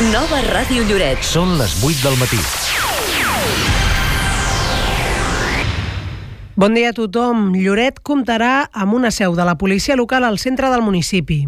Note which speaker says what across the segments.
Speaker 1: Nova Ràdio Lloret.
Speaker 2: Són les 8 del matí.
Speaker 3: Bon dia a tothom. Lloret comptarà amb una seu de la policia local al centre del municipi.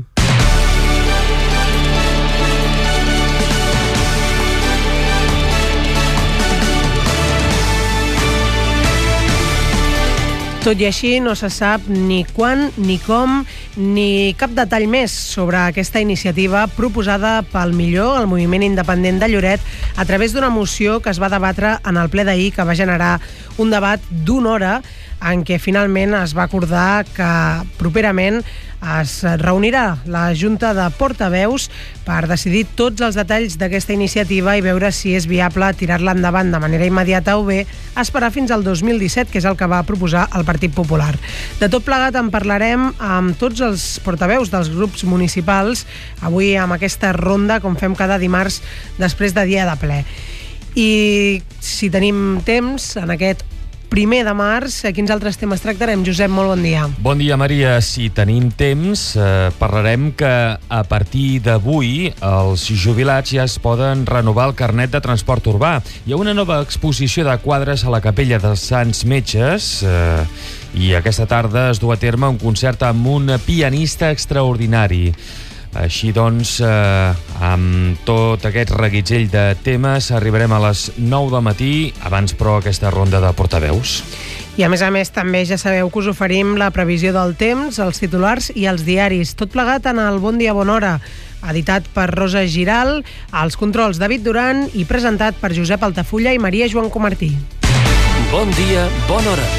Speaker 3: Tot i així, no se sap ni quan, ni com, ni cap detall més sobre aquesta iniciativa proposada pel Millor, el moviment independent de Lloret, a través d'una moció que es va debatre en el ple d'ahir, que va generar un debat d'una hora en què finalment es va acordar que properament es reunirà la Junta de Portaveus per decidir tots els detalls d'aquesta iniciativa i veure si és viable tirar-la endavant de manera immediata o bé esperar fins al 2017, que és el que va proposar el Partit Popular. De tot plegat en parlarem amb tots els portaveus dels grups municipals, avui amb aquesta ronda, com fem cada dimarts després de dia de ple. I si tenim temps, en aquest 1 de març, quins altres temes tractarem? Josep, molt bon dia.
Speaker 2: Bon dia, Maria. Si tenim temps, parlarem que a partir d'avui els jubilats ja es poden renovar el carnet de transport urbà. Hi ha una nova exposició de quadres a la Capella dels Sants Metges i aquesta tarda es du a terme un concert amb un pianista extraordinari. Així doncs, amb tot aquest reguitzell de temes, arribarem a les 9 del matí, abans però aquesta ronda de portaveus.
Speaker 3: I a més, també ja sabeu que us oferim la previsió del temps, els titulars i els diaris. Tot plegat en el Bon Dia, Bona Hora, editat per Rosa Giral, als controls David Duran i presentat per Josep Altafulla i Maria Joan Comartí.
Speaker 4: Bon dia, bona hora.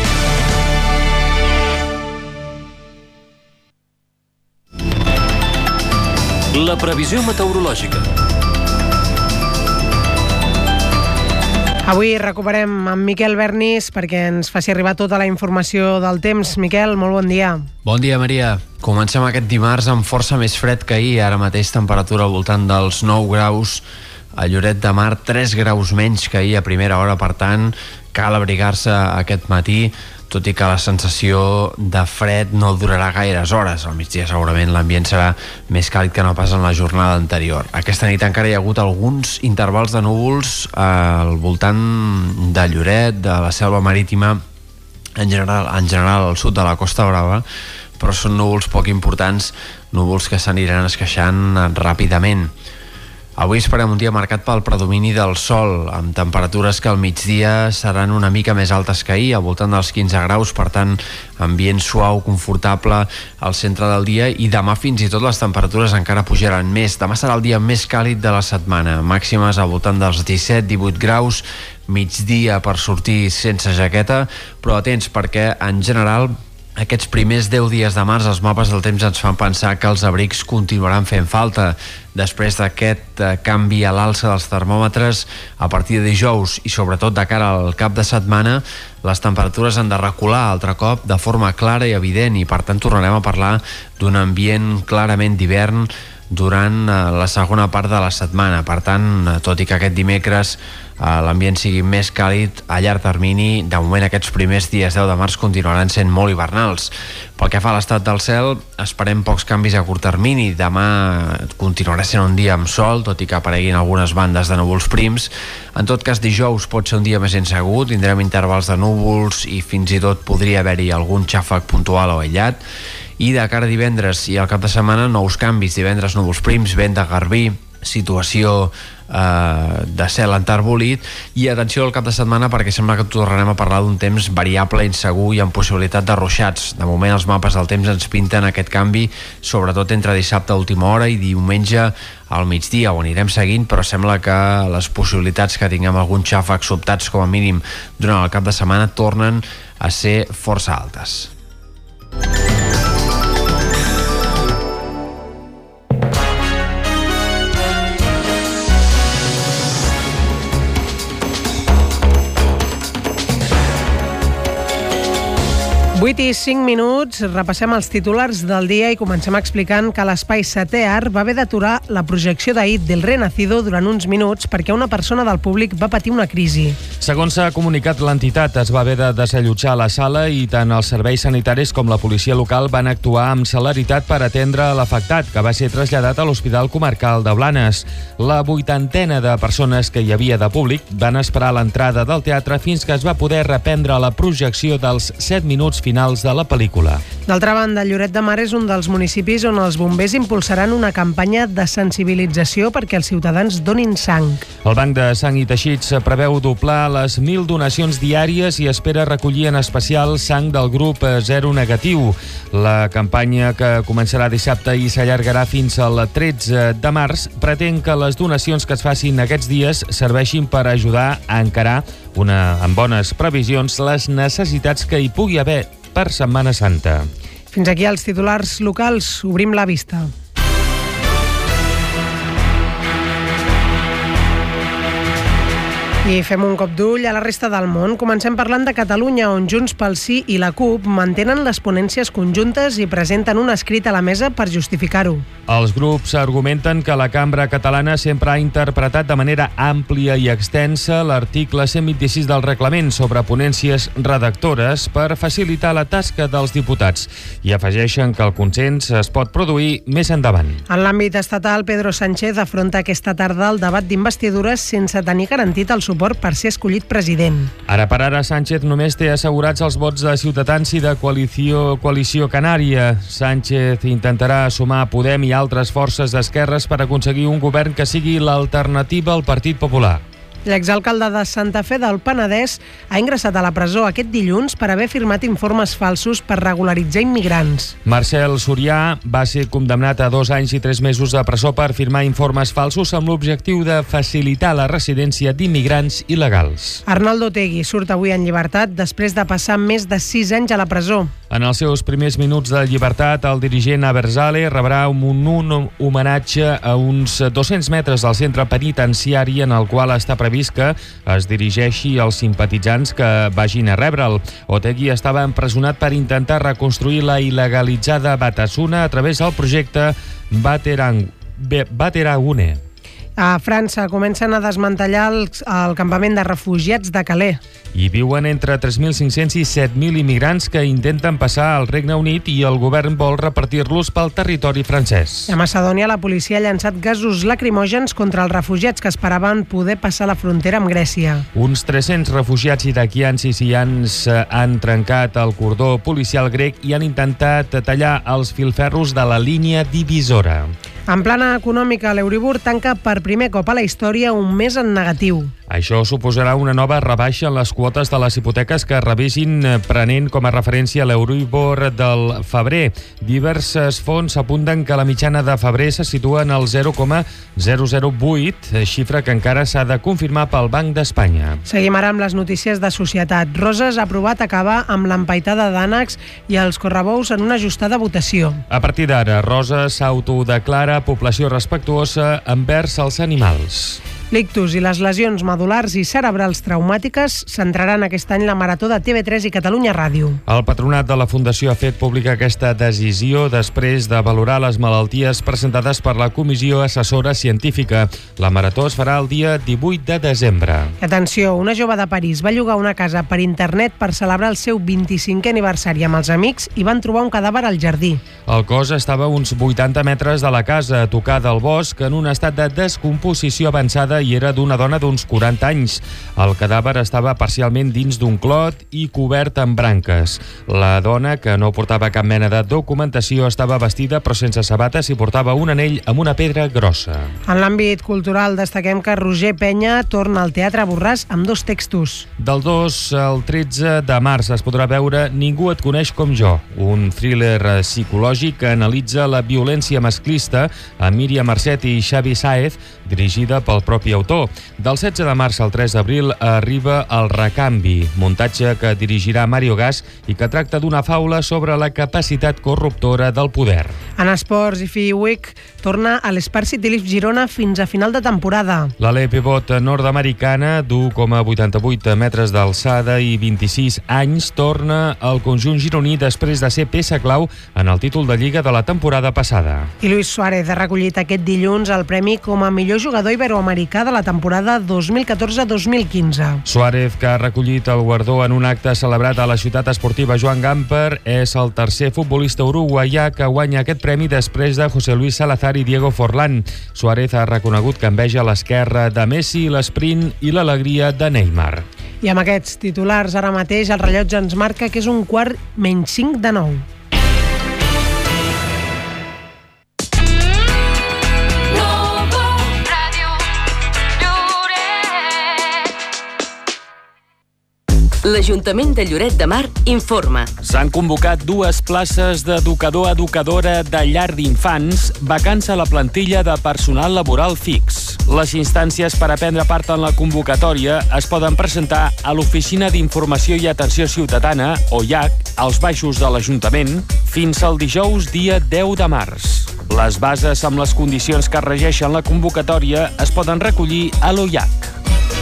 Speaker 4: La previsió meteorològica.
Speaker 3: Avui recuperem amb Miquel Bernis perquè ens faci arribar tota la informació del temps. Miquel, molt bon dia.
Speaker 5: Bon dia, Maria. Comencem aquest dimarts amb força més fred que ahir. Ara mateix temperatura al voltant dels 9 graus. A Lloret de Mar, 3 graus menys que ahir a primera hora. Per tant, cal abrigar-se aquest matí, tot i que la sensació de fred no durarà gaires hores. Al migdia segurament l'ambient serà més càlid que no pas en la jornada anterior. Aquesta nit encara hi ha hagut alguns intervals de núvols al voltant de Lloret, de la Selva Marítima, en general al sud de la Costa Brava, però són núvols poc importants, núvols que s'aniran esqueixant ràpidament. Avui esperem un dia marcat pel predomini del sol, amb temperatures que al migdia seran una mica més altes que ahir, al voltant dels 15 graus, per tant, ambient suau, confortable al centre del dia, i demà fins i tot les temperatures encara pujaran més. Demà serà el dia més càlid de la setmana, màximes al voltant dels 17-18 graus, migdia per sortir sense jaqueta, però atents perquè, en general, aquests primers 10 dies de març els mapes del temps ens fan pensar que els abrics continuaran fent falta. Després d'aquest canvi a l'alça dels termòmetres, a partir de dijous i sobretot de cara al cap de setmana, les temperatures han de recular altre cop de forma clara i evident, i per tant tornarem a parlar d'un ambient clarament d'hivern durant la segona part de la setmana. Per tant, tot i que aquest dimecres l'ambient sigui més càlid a llarg termini, de moment aquests primers dies 10 de març continuaran sent molt hivernals. Pel que fa a l'estat del cel, esperem pocs canvis a curt termini. Demà continuarà sent un dia amb sol, tot i que apareguin algunes bandes de núvols prims. En tot cas, dijous pot ser un dia més insegur, tindrem intervals de núvols i fins i tot podria haver-hi algun xàfec puntual o aïllat. I de cara a divendres i al cap de setmana, nous canvis. Divendres núvols prims, vent de garbí, situació de cel enterbolit, i atenció al cap de setmana perquè sembla que tornarem a parlar d'un temps variable, insegur i amb possibilitat de ruixats. De moment els mapes del temps ens pinten aquest canvi, sobretot entre dissabte a última hora i diumenge al migdia. Ho anirem seguint, però sembla que les possibilitats que tinguem alguns xàfecs sobtats com a mínim durant el cap de setmana tornen a ser força altes.
Speaker 3: 8:05, repassem els titulars del dia i comencem explicant que l'Espai 7è Art va haver d'aturar la projecció d'ahir del Renacido durant uns minuts perquè una persona del públic va patir una crisi.
Speaker 2: Segons s'ha comunicat, l'entitat es va haver de desallotjar la sala i tant els serveis sanitaris com la policia local van actuar amb celeritat per atendre l'afectat, que va ser traslladat a l'Hospital Comarcal de Blanes. La 80ena de persones que hi havia de públic van esperar a l'entrada del teatre fins que es va poder reprendre la projecció dels 7 minuts finals de la pel·lícula.
Speaker 3: D'altra banda, Lloret de Mar és un dels municipis on els bombers impulsaran una campanya de sensibilització perquè els ciutadans donin sang.
Speaker 2: El Banc de Sang i Teixits preveu doblar les 1.000 donacions diàries i espera recollir en especial sang del grup 0 negatiu. La campanya, que començarà dissabte i s'allargarà fins al 13 de març, pretén que les donacions que es facin aquests dies serveixin per ajudar a encarar amb bones previsions les necessitats que hi pugui haver per Setmana Santa.
Speaker 3: Fins aquí els titulars locals. Obrim la vista. I fem un cop d'ull a la resta del món. Comencem parlant de Catalunya, on Junts pel Sí i la CUP mantenen les ponències conjuntes i presenten un escrit a la mesa per justificar-ho.
Speaker 2: Els grups argumenten que la cambra catalana sempre ha interpretat de manera àmplia i extensa l'article 126 del reglament sobre ponències redactores per facilitar la tasca dels diputats i afegeixen que el consens es pot produir més endavant.
Speaker 3: En l'àmbit estatal, Pedro Sánchez afronta aquesta tarda el debat d'investidures sense tenir garantit el suport per ser escollit president.
Speaker 2: Ara per ara, Sánchez només té assegurats els vots de Ciutadans i de Coalició Canària. Sánchez intentarà sumar Podem i altres forces d'esquerres per aconseguir un govern que sigui l'alternativa al Partit Popular.
Speaker 3: L'exalcalde de Santa Fe del Penedès ha ingressat a la presó aquest dilluns per haver firmat informes falsos per regularitzar immigrants.
Speaker 2: Marcel Surià va ser condemnat a 2 anys i 3 mesos de presó per firmar informes falsos amb l'objectiu de facilitar la residència d'immigrants il·legals.
Speaker 3: Arnaldo Otegui surt avui en llibertat després de passar més de 6 anys a la presó.
Speaker 2: En els seus primers minuts de llibertat, el dirigent Abertzale rebrà un homenatge a uns 200 metres del centre penitenciari, en el qual està previst que es dirigeixi als simpatitzants que vagin a rebre'l. Otegui estava empresonat per intentar reconstruir la il·legalitzada Batasuna a través del projecte Bateragune.
Speaker 3: A França comencen a desmantellar el campament de refugiats de Calais.
Speaker 2: Hi viuen entre 3.500 i 7.000 immigrants que intenten passar al Regne Unit i el govern vol repartir-los pel territori francès.
Speaker 3: A Macedònia, la policia ha llançat gasos lacrimògens contra els refugiats que esperaven poder passar la frontera amb Grècia.
Speaker 2: Uns 300 refugiats iraquians i sirians han trencat el cordó policial grec i han intentat tallar els filferros de la línia divisora.
Speaker 3: En plana econòmica, l'Euribor tanca per primer cop a la història un mes en negatiu.
Speaker 2: Això suposarà una nova rebaixa en les quotes de les hipoteques que revisin prenent com a referència l'Euribor del febrer. Diverses fonts apunten que la mitjana de febrer se situa en el 0,008, xifra que encara s'ha de confirmar pel Banc d'Espanya.
Speaker 3: Seguim ara amb les notícies de societat. Roses ha aprovat acabar amb l'empaitada d'ànecs i els correbous en una ajustada votació.
Speaker 2: A partir d'ara, Roses s'autodeclara població respectuosa envers els animals.
Speaker 3: L'ictus i les lesions medulars i cerebrals traumàtiques centraran aquest any la Marató de TV3 i Catalunya Ràdio.
Speaker 2: El patronat de la Fundació ha fet pública aquesta decisió després de valorar les malalties presentades per la Comissió Assessora Científica. La Marató es farà el dia 18 de desembre.
Speaker 3: Atenció, una jove de París va llogar una casa per internet per celebrar el seu 25è aniversari amb els amics i van trobar un cadàver al jardí.
Speaker 2: El cos estava a uns 80 metres de la casa, tocada al bosc, en un estat de descomposició avançada i era d'una dona d'uns 40 anys. El cadàver estava parcialment dins d'un clot i cobert amb branques. La dona, que no portava cap mena de documentació, estava vestida però sense sabates i portava un anell amb una pedra grossa.
Speaker 3: En l'àmbit cultural destaquem que Roger Penya torna al Teatre Borràs amb 2 textos.
Speaker 2: Del 2 al 13 de març es podrà veure Ningú et coneix com jo, un thriller psicològic que analitza la violència masclista amb Míriam Marcet i Xavi Sáez, dirigida pel propi propi autor. Del 16 de març al 3 d'abril arriba El recanvi, muntatge que dirigirà Mario Gas i que tracta d'una faula sobre la capacitat corruptora del poder.
Speaker 3: En esports, IFI Week torna a l'Spar City Lift Girona fins a final de temporada.
Speaker 2: L'ala pivot nord-americana d'1,88 metres d'alçada i 26 anys torna al conjunt gironí després de ser peça clau en el títol de Lliga de la temporada passada.
Speaker 3: I Luis Suárez ha recollit aquest dilluns el premi com a millor jugador iberoamericà de la temporada 2014-2015.
Speaker 2: Suárez, que ha recollit el guardó en un acte celebrat a la ciutat esportiva Joan Gamper, és el tercer futbolista uruguaià que guanya aquest premi després de José Luis Salazar i Diego Forlán. Suárez ha reconegut que enveja l'esquerra de Messi, l'esprint i l'alegria de Neymar.
Speaker 3: I amb aquests titulars, ara mateix el rellotge ens marca que és 8:45.
Speaker 1: L'Ajuntament de Lloret de Mar informa.
Speaker 4: S'han convocat 2 places d'educador-educadora de llar d'infants, vacants a la plantilla de personal laboral fix. Les instàncies per a prendre part en la convocatòria es poden presentar a l'Oficina d'Informació i Atenció Ciutadana, OIAC, als baixos de l'Ajuntament, fins al dijous dia 10 de març. Les bases amb les condicions que regeixen la convocatòria es poden recollir a l'OIAC.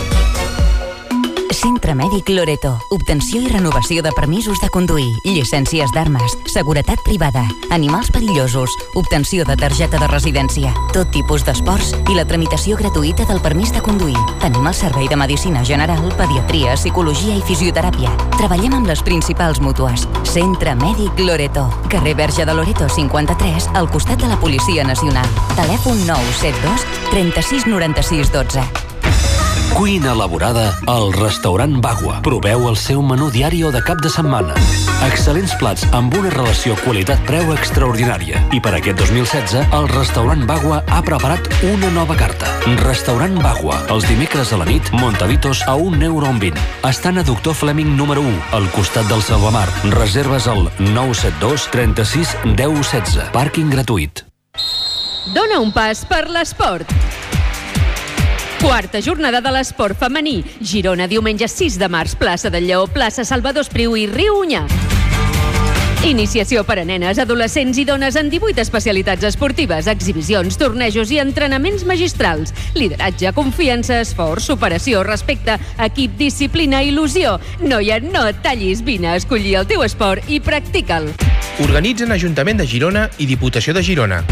Speaker 6: Centre Mèdic Loreto. Obtenció i renovació de permisos de conduir, llicències d'armes, seguretat privada, animals perillosos, obtenció de targeta de residència, tot tipus d'esports i la tramitació gratuïta del permís de conduir. Tenim el servei de medicina general, pediatria, psicologia i fisioteràpia. Treballem amb les principals mútues. Centre Mèdic Loreto. Carrer Verge de Loreto 53, al costat de la Policia Nacional. Telèfon 972 36 96 12.
Speaker 4: Cuina elaborada al restaurant Bagua. Proveu el seu menú diari o de cap de setmana. Excel·lents plats amb una relació qualitat-preu extraordinària. I per aquest 2016, el restaurant Bagua ha preparat una nova carta. Restaurant Bagua. Els dimecres a la nit, montaditos a €1,20. Estan a Doctor Fleming número 1, al costat del Salvamar. Reserves al 972 36 10 16. Pàrquing gratuït.
Speaker 7: Dóna un pas per l'esport. Quarta jornada de l'esport femení. Girona, diumenge 6 de març, plaça del Lleó, plaça Salvador Espriu i Riu Onyar. Iniciació per a nenes, adolescents i dones en 18 especialitats esportives, exhibicions, tornejos i entrenaments magistrals. Lideratge, confiança, esforç, superació, respecte, equip, disciplina, il·lusió. Noia, no et tallis, vine a escollir el teu esport i practica'l.
Speaker 8: Organitzen Ajuntament de Girona i Diputació de Girona.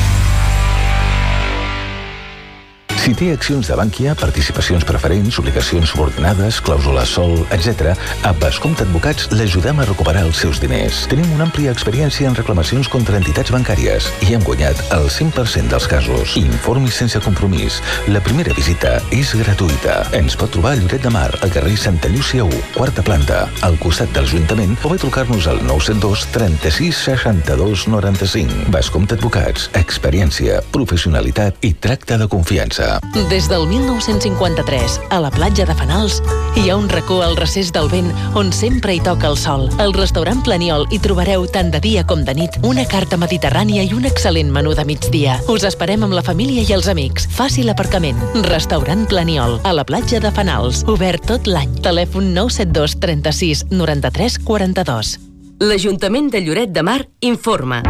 Speaker 9: Si té accions de Bankia, participacions preferents, obligacions subordinades, clàusules sol, etc., a Bascompte Advocats l'ajudem a recuperar els seus diners. Tenim una àmplia experiència en reclamacions contra entitats bancàries i hem guanyat el 100% dels casos. Informi sense compromís. La primera visita és gratuïta. Ens pot trobar a Lloret de Mar, al carrer Santa Llúcia 1, quarta planta, al costat de l'Ajuntament, o bé trucar-nos al 972 36 62 95. Bascompte Advocats. Experiència, professionalitat i tracte de confiança.
Speaker 10: Des del 1953, a la platja de Fanals, hi ha un racó al recés del vent on sempre hi toca el sol. Al restaurant Planiol hi trobareu tant de dia com de nit una carta mediterrània i un excel·lent menú de migdia. Us esperem amb la família i els amics. Fàcil aparcament. Restaurant Planiol, a la platja de Fanals. Obert tot l'any. Telèfon 972 36 93 42.
Speaker 1: L'Ajuntament de Lloret de Mar informa.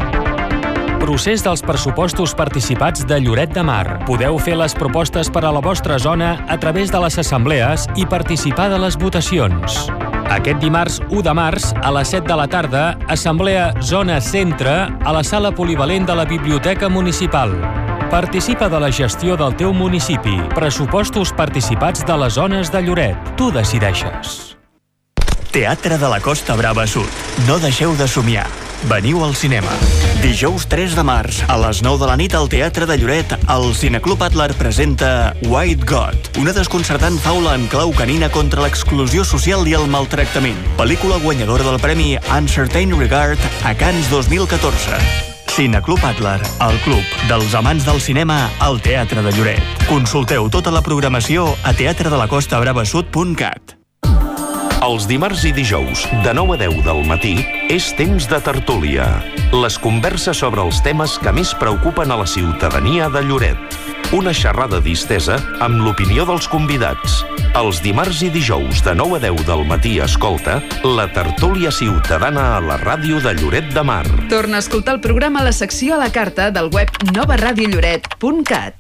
Speaker 4: Procés dels pressupostos participats de Lloret de Mar. Podeu fer les propostes per a la vostra zona a través de les assemblees i participar de les votacions. Aquest dimarts 1 de març, a les 7 de la tarda, Assemblea Zona Centre a la sala polivalent de la Biblioteca Municipal. Participa de la gestió del teu municipi. Pressupostos participats de les zones de Lloret. Tu decideixes.
Speaker 11: Teatre de la Costa Brava Sud. No deixeu de somiar. Veniu al cinema. Dijous 3 de març, a les 9 de la nit al Teatre de Lloret, el Cineclub Adler presenta White God, una desconcertant faula en clau canina contra l'exclusió social i el maltractament. Pel·lícula guanyadora del premi Uncertain Regard a Cannes 2014. Cineclub Adler, el club dels amants del cinema al Teatre de Lloret. Consulteu tota la programació a teatredalacostabravasud.cat.
Speaker 12: Els dimarts i dijous, de 9 a 10 del matí, és temps de tertúlia. Les converses sobre els temes que més preocupen a la ciutadania de Lloret. Una xerrada distesa amb l'opinió dels convidats. Els dimarts i dijous de 9 a 10 del matí escolta la tertúlia ciutadana a la ràdio de Lloret de Mar.
Speaker 13: Torna a escoltar el programa a la secció a la carta del web novaradiolloret.cat.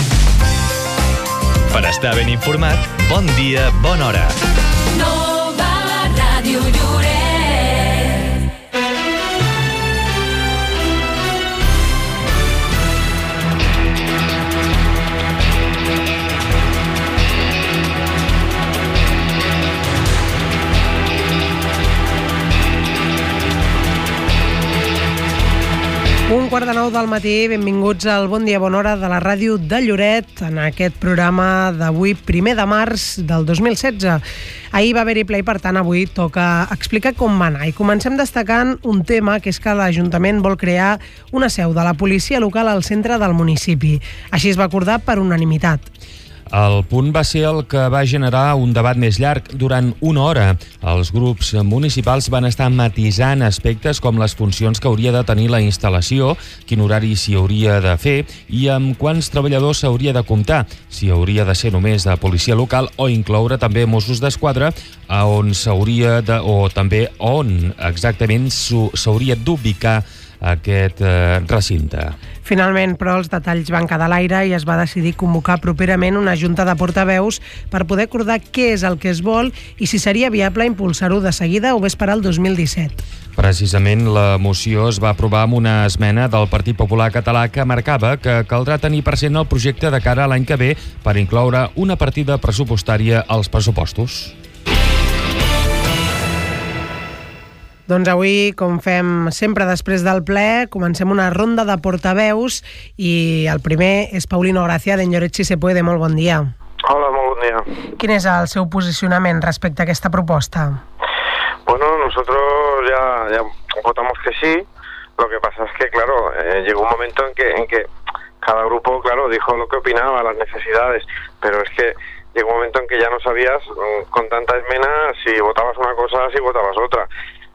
Speaker 14: Per estar ben informat, bon dia, bona hora.
Speaker 15: Nova Ràdio Lloret.
Speaker 3: Un quart de 9 del matí, benvinguts al Bon Dia, Bona Hora de la ràdio de Lloret en aquest programa d'avui, 1 de març del 2016. Ahir va haver-hi ple i, per tant, avui toca explicar com va anar. I comencem destacant un tema, que és que l'Ajuntament vol crear una seu de la policia local al centre del municipi. Així es va acordar per unanimitat.
Speaker 2: El punt va ser el que va generar un debat més llarg durant una hora. Els grups municipals van estar matisant aspectes com les funcions que hauria de tenir la instal·lació, quin horari s'hi hauria de fer i amb quants treballadors s'hauria de comptar, si hauria de ser només de policia local o incloure també Mossos d'Esquadra, on s'hauria de, o també on exactament s'hauria d'ubicar aquest recinte.
Speaker 3: Finalment, però, els detalls van quedar a l'aire i es va decidir convocar properament una junta de portaveus per poder acordar què és el que es vol i si seria viable impulsar-ho de seguida o bé esperar el 2017.
Speaker 2: Precisament la moció es va aprovar amb una esmena del Partit Popular Català que marcava que caldrà tenir present el projecte de cara a l'any que ve per incloure una partida pressupostària als pressupostos.
Speaker 3: Doncs avui, com fem sempre després del ple, comencem una ronda de portaveus i el primer és Paulino Gracia, d'en Lloret Si Se Puede. Molt bon dia.
Speaker 16: Hola, molt bon día.
Speaker 3: Quin és el seu posicionament respecte a aquesta proposta?
Speaker 16: Bueno, nosotros ya votamos que sí. Lo que pasa es que, claro, llegó un momento en que cada grupo, claro, dijo lo que opinaba, las necesidades, pero es que llegó un momento en que ya no sabías con tanta esmena si votabas una cosa, si votabas otra.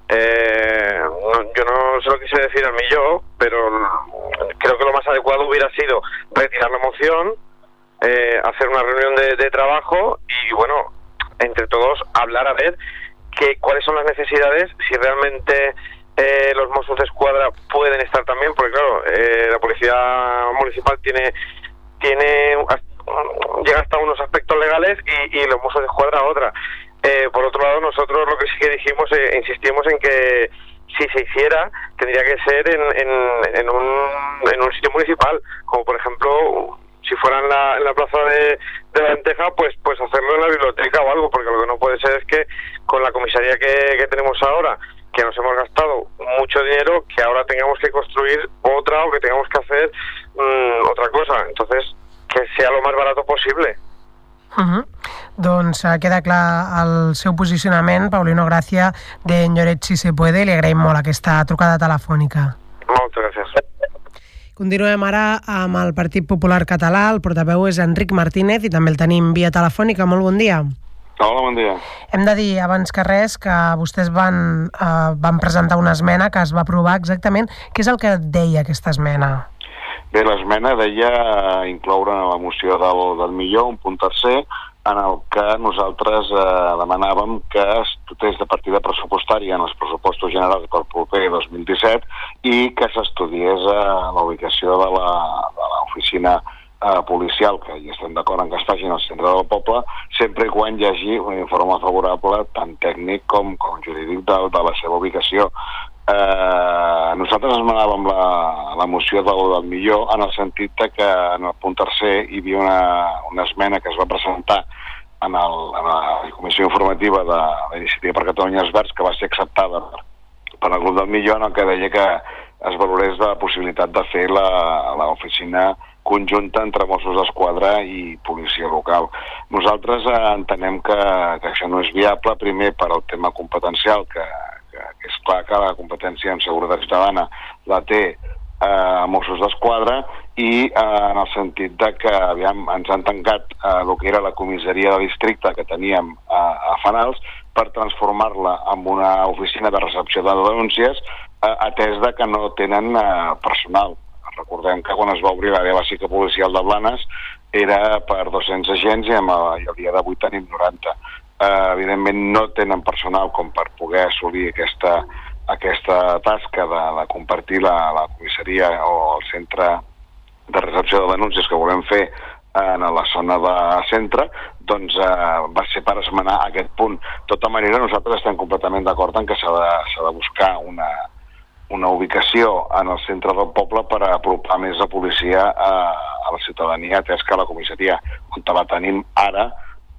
Speaker 16: Yo no se lo quise decir a mí yo, pero creo que lo más adecuado hubiera sido retirar la moción, hacer una reunión de trabajo y, bueno, entre todos hablar a ver cuáles son las necesidades, si realmente los Mossos d'Esquadra pueden estar también, porque claro, la policía municipal llega hasta unos aspectos legales y los Mossos d'Esquadra a otra. Por otro lado, nosotros lo que sí que dijimos, insistimos en que si se hiciera, tendría que ser en un sitio municipal, como por ejemplo, si fuera en la plaza de la Lenteja, pues hacerlo en la biblioteca o algo, porque lo que no puede ser es que con la comisaría que tenemos ahora, que nos hemos gastado mucho dinero, que ahora tengamos que construir otra o que tengamos que hacer otra cosa. Entonces, que sea lo más barato posible.
Speaker 3: Doncs queda clar el seu posicionament, Paulino Gracia, d'en Lloret Si Se Puede. Li agraïm molt aquesta trucada telefònica.
Speaker 16: Moltes gràcies.
Speaker 3: Continuem ara amb el Partit Popular Català. El portaveu és Enric Martínez i també el tenim via telefònica. Molt bon dia.
Speaker 17: Hola, bon dia.
Speaker 3: Hem de dir, abans que res, que vostès van presentar una esmena que es va aprovar exactament. Què és el que deia aquesta esmena?
Speaker 17: Bé, l'esmena deia incloure en la moció del Millor un punt tercer en el que nosaltres demanàvem que es dotés de partida pressupostària en els pressupostos generals per proper 2017 i que s'estudiés la ubicació de l'oficina policial, que hi estem d'acord en que es faci en el centre del poble, sempre i quan hi hagi un informe favorable tant tècnic com jurídic de la seva ubicació. Nosaltres esmenàvem la moció del Millor en el sentit que en el punt tercer hi havia una esmena que es va presentar en la Comissió Informativa de l'Iniciativa per Catalunya Verds, que va ser acceptada per el grup del Millor, en el que deia que es valorés la possibilitat de fer l'oficina conjunta entre Mossos d'Esquadra i policia local. Nosaltres entenem que això no és viable, primer per al tema competencial, que és clar que la competència en seguretat ciutadana la té Mossos d'Esquadra i en el sentit de que ens han tancat el que era la comissaria de districte que teníem a Fanals per transformar-la en una oficina de recepció de denúncies atès de que no tenen personal. Recordem recordem que quan es va obrir l'àrea bàsica policial de Blanes era per 200 agents i el dia d'avui tenim 90. Evidentment no tenen personal com per poder assolir aquesta tasca de compartir la comissaria o el centre de recepció de denúncies que volem fer en la zona de centre, doncs va ser per esmenar aquest punt. De tota manera, nosaltres estem completament d'acord en que s'ha de buscar una ubicació en el centre del poble per apropar més la policia a la ciutadania, atès que la comissaria on la tenim ara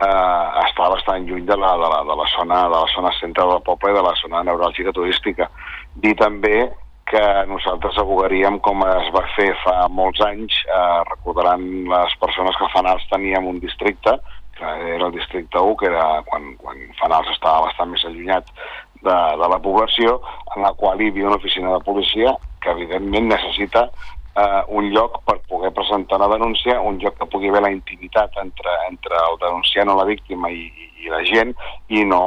Speaker 17: està bastant lluny de la zona centre del poble i de la zona neuràlgica turística. Dir també que nosaltres abogaríem, com es va fer fa molts anys, recordaran les persones que Fanals teníem un districte, que era el districte 1, que era quan Fanals estava bastant més allunyat de la població, en la qual hi havia una oficina de policia que evidentment necessita un lloc per poder presentar una denúncia, un lloc que pugui haver la intimitat entre el denunciant o la víctima i la gent, i no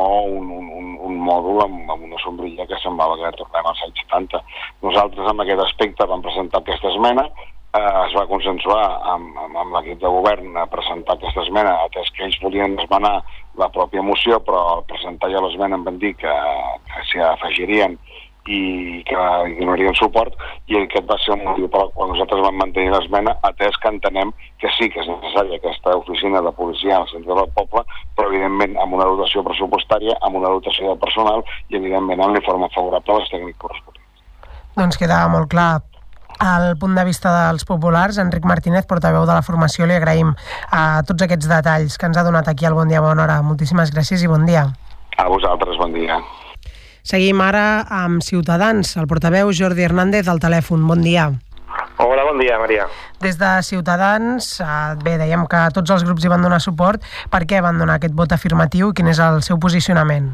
Speaker 17: un mòdul amb una sombrilla que semblava que tornem als anys 70. Nosaltres en aquest aspecte vam presentar aquesta esmena, es va consensuar amb l'equip de govern a presentar aquesta esmena, atès que ells volien esmenar la pròpia moció, però al presentar ja l'esmena em van dir que s'hi afegirien i que hi donarien suport, i aquest va ser un motiu per al qual nosaltres vam mantenir l'esmena, atès que entenem que sí que és necessària aquesta oficina de policia al centre del poble, però evidentment amb una dotació pressupostària, amb una dotació de personal i evidentment amb l'informe favorable als tècnics corresponents.
Speaker 3: Doncs queda molt clar el punt de vista dels populars. Enric Martínez, portaveu de la formació, li agraïm tots aquests detalls que ens ha donat aquí al Bon Dia, Bona Hora. Moltíssimes gràcies i bon dia.
Speaker 17: A vosaltres, bon dia.
Speaker 3: Seguim ara amb Ciutadans. El portaveu Jordi Hernández al telèfon. Bon dia.
Speaker 16: Hola, bon dia, Maria.
Speaker 3: Des de Ciutadans, bé, dèiem que tots els grups hi van donar suport. Per què van donar aquest vot afirmatiu i quin és el seu posicionament?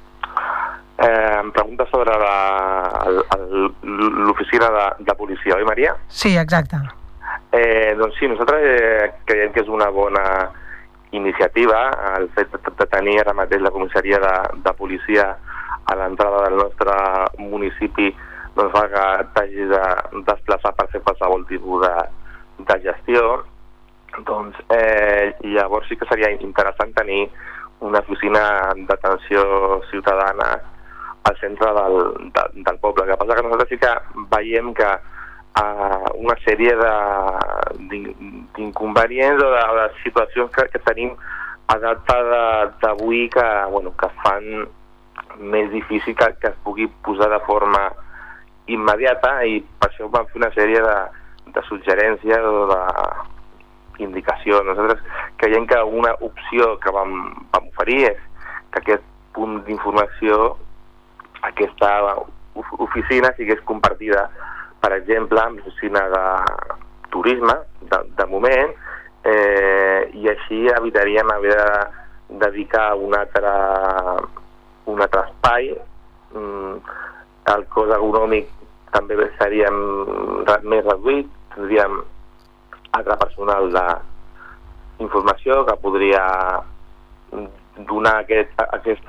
Speaker 16: Em pregunta sobre l'oficina de policia, oi, Maria?
Speaker 3: Sí, exacte.
Speaker 16: Doncs sí, nosaltres creiem que és una bona iniciativa el fet de tenir ara mateix la comissaria de policia a l'entrada del nostre municipi, doncs fa que t'hagis de desplaçar per fer qualsevol tipus de gestió. Doncs llavors sí que seria interessant tenir una oficina d'atenció ciutadana al centre del poble. El que passa que nosaltres sí que veiem que una sèrie d'inconvenients o de situacions que tenim a data d'avui que fan més difícil que es pugui posar de forma immediata, i per això vam fer una sèrie de suggerències o d'indicacions. Nosaltres creiem que una opció que vam oferir és que aquest punt d'informació, aquesta oficina, sigués compartida, per exemple, amb l'oficina de turisme, de moment, i així evitaríem haver de dedicar un altre espai. El cost econòmic també seria més reduït, tindríem altre personal d'informació que podria donar aquest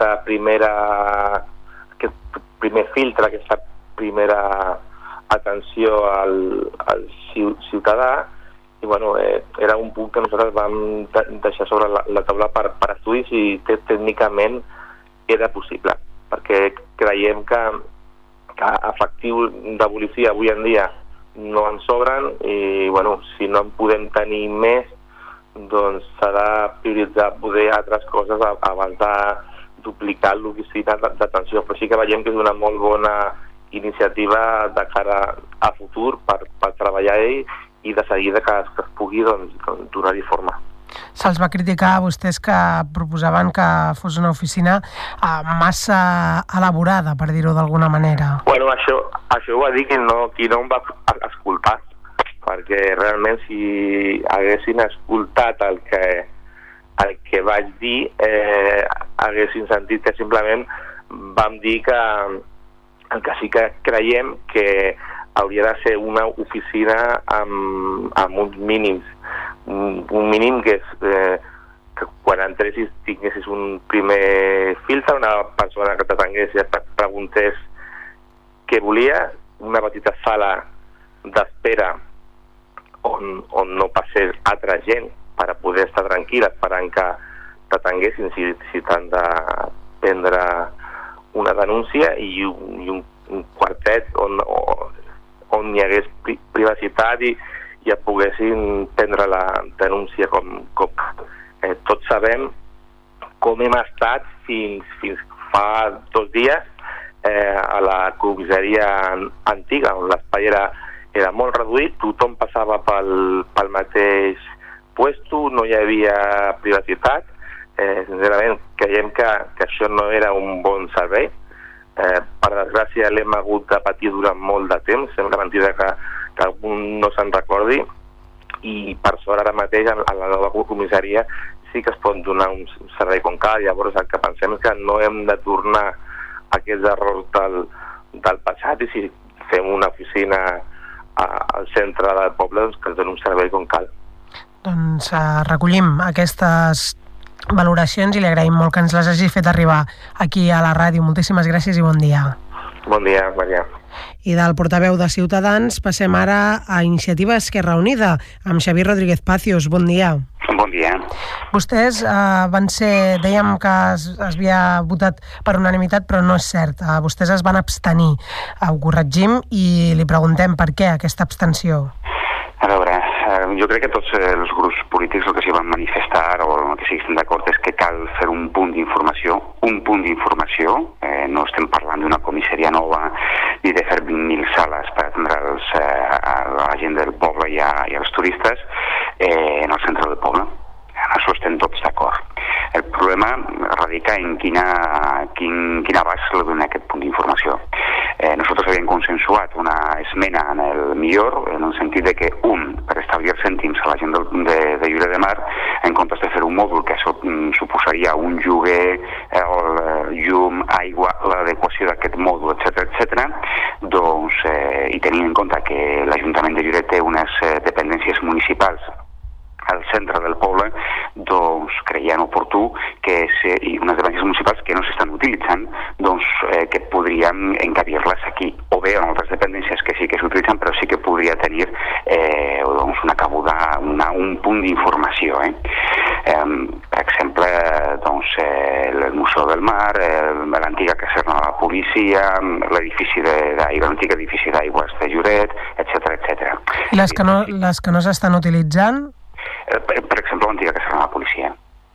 Speaker 16: primer filtre, aquesta primera atenció al ciutadà, i era un punt que nosaltres vam deixar sobre la taula per estudi si tècnicament era possible, perquè creiem que efectius de policia avui en dia no en sobren, i si no en podem tenir més, doncs s'ha de prioritzar poder altres coses abans de duplicar l'oficina d'atenció. Però sí que veiem que és una molt bona iniciativa de cara a futur per treballar-hi i de seguida que es pugui donar-hi forma.
Speaker 3: Se'ls va criticar a vostès que proposaven que fos una oficina massa elaborada, per dir-ho d'alguna manera.
Speaker 16: Això ho va dir qui no em va escoltar, perquè realment si haguessin escoltat el que vaig dir, haguessin sentit que simplement vam dir que el que sí que creiem que hauria de ser una oficina amb uns mínims. Un mínim que és que quan entressis tinguessis un primer filtre, una persona que t'atengués i et preguntés què volia, una petita sala d'espera on no passés altra gent per a poder estar tranquil esperant que t'atenguessin si t'han de prendre una denúncia, i un quartet on hi hagués privacitat i et poguessin prendre la denúncia com tots sabem com hem estat fins fa 2 dies a la comissaria antiga, on l'espai era molt reduït, tothom passava pel mateix puesto, no hi havia privacitat. Sincerament, creiem que això no era un bon servei. Per desgràcia l'hem hagut de patir durant molt de temps, sembla mentida que algú no se'n recordi, i per sort ara mateix a la nova comissaria sí que es pot donar un servei com cal. Llavors el que pensem és que no hem de tornar a aquests errors del passat, i si fem una oficina al centre del poble, doncs que ens doni un servei com cal.
Speaker 3: Doncs recollim aquestes valoracions i li agraïm molt que ens les hagi fet arribar aquí a la ràdio. Moltíssimes gràcies i bon dia.
Speaker 16: Bon dia, Maria.
Speaker 3: I del portaveu de Ciutadans passem ara a Iniciativa Esquerra Unida, amb Xavier Rodríguez Pacios. Bon dia.
Speaker 18: Bon dia.
Speaker 3: Vostès dèiem que es havia votat per unanimitat, però no és cert. Vostès es van abstenir. Ho corregim i li preguntem per què aquesta abstenció.
Speaker 18: A veure, jo crec que tots els grups polítics el que s'hi van manifestar o el que sí que estem d'acord és que cal fer un punt d'informació, no estem parlant d'una comissaria nova ni de fer 20.000 sales per atendre a la gent del poble i als turistes en el centre del poble. En això estem tots d'acord. El problema radica en quin abast li dona aquest punt d'informació. Nosaltres havíem consensuat una esmena en el millor, en el sentit de que, per establir cèntims a la gent de Lloret de Mar, en comptes de fer un mòdul que suposaria un lloguer, el llum, aigua, l'adequació d'aquest mòdul, etc., doncs, i tenint en compte que l'Ajuntament de Lloret té unes dependències municipals al centre del poble, doncs creien oportú i unes dependències municipals que no s'estan utilitzant, doncs que podríem encabir-les aquí, o bé en altres dependències que sí que s'utilitzen, però sí que podria tenir una cabuda, un punt d'informació. Per exemple, el Museu del Mar, l'antiga caserna de la policia, l'antic edifici d'aigües de Lloret, etc.
Speaker 3: I les que no s'estan utilitzant?
Speaker 18: Per exemple, l'antiga caserna de la policia.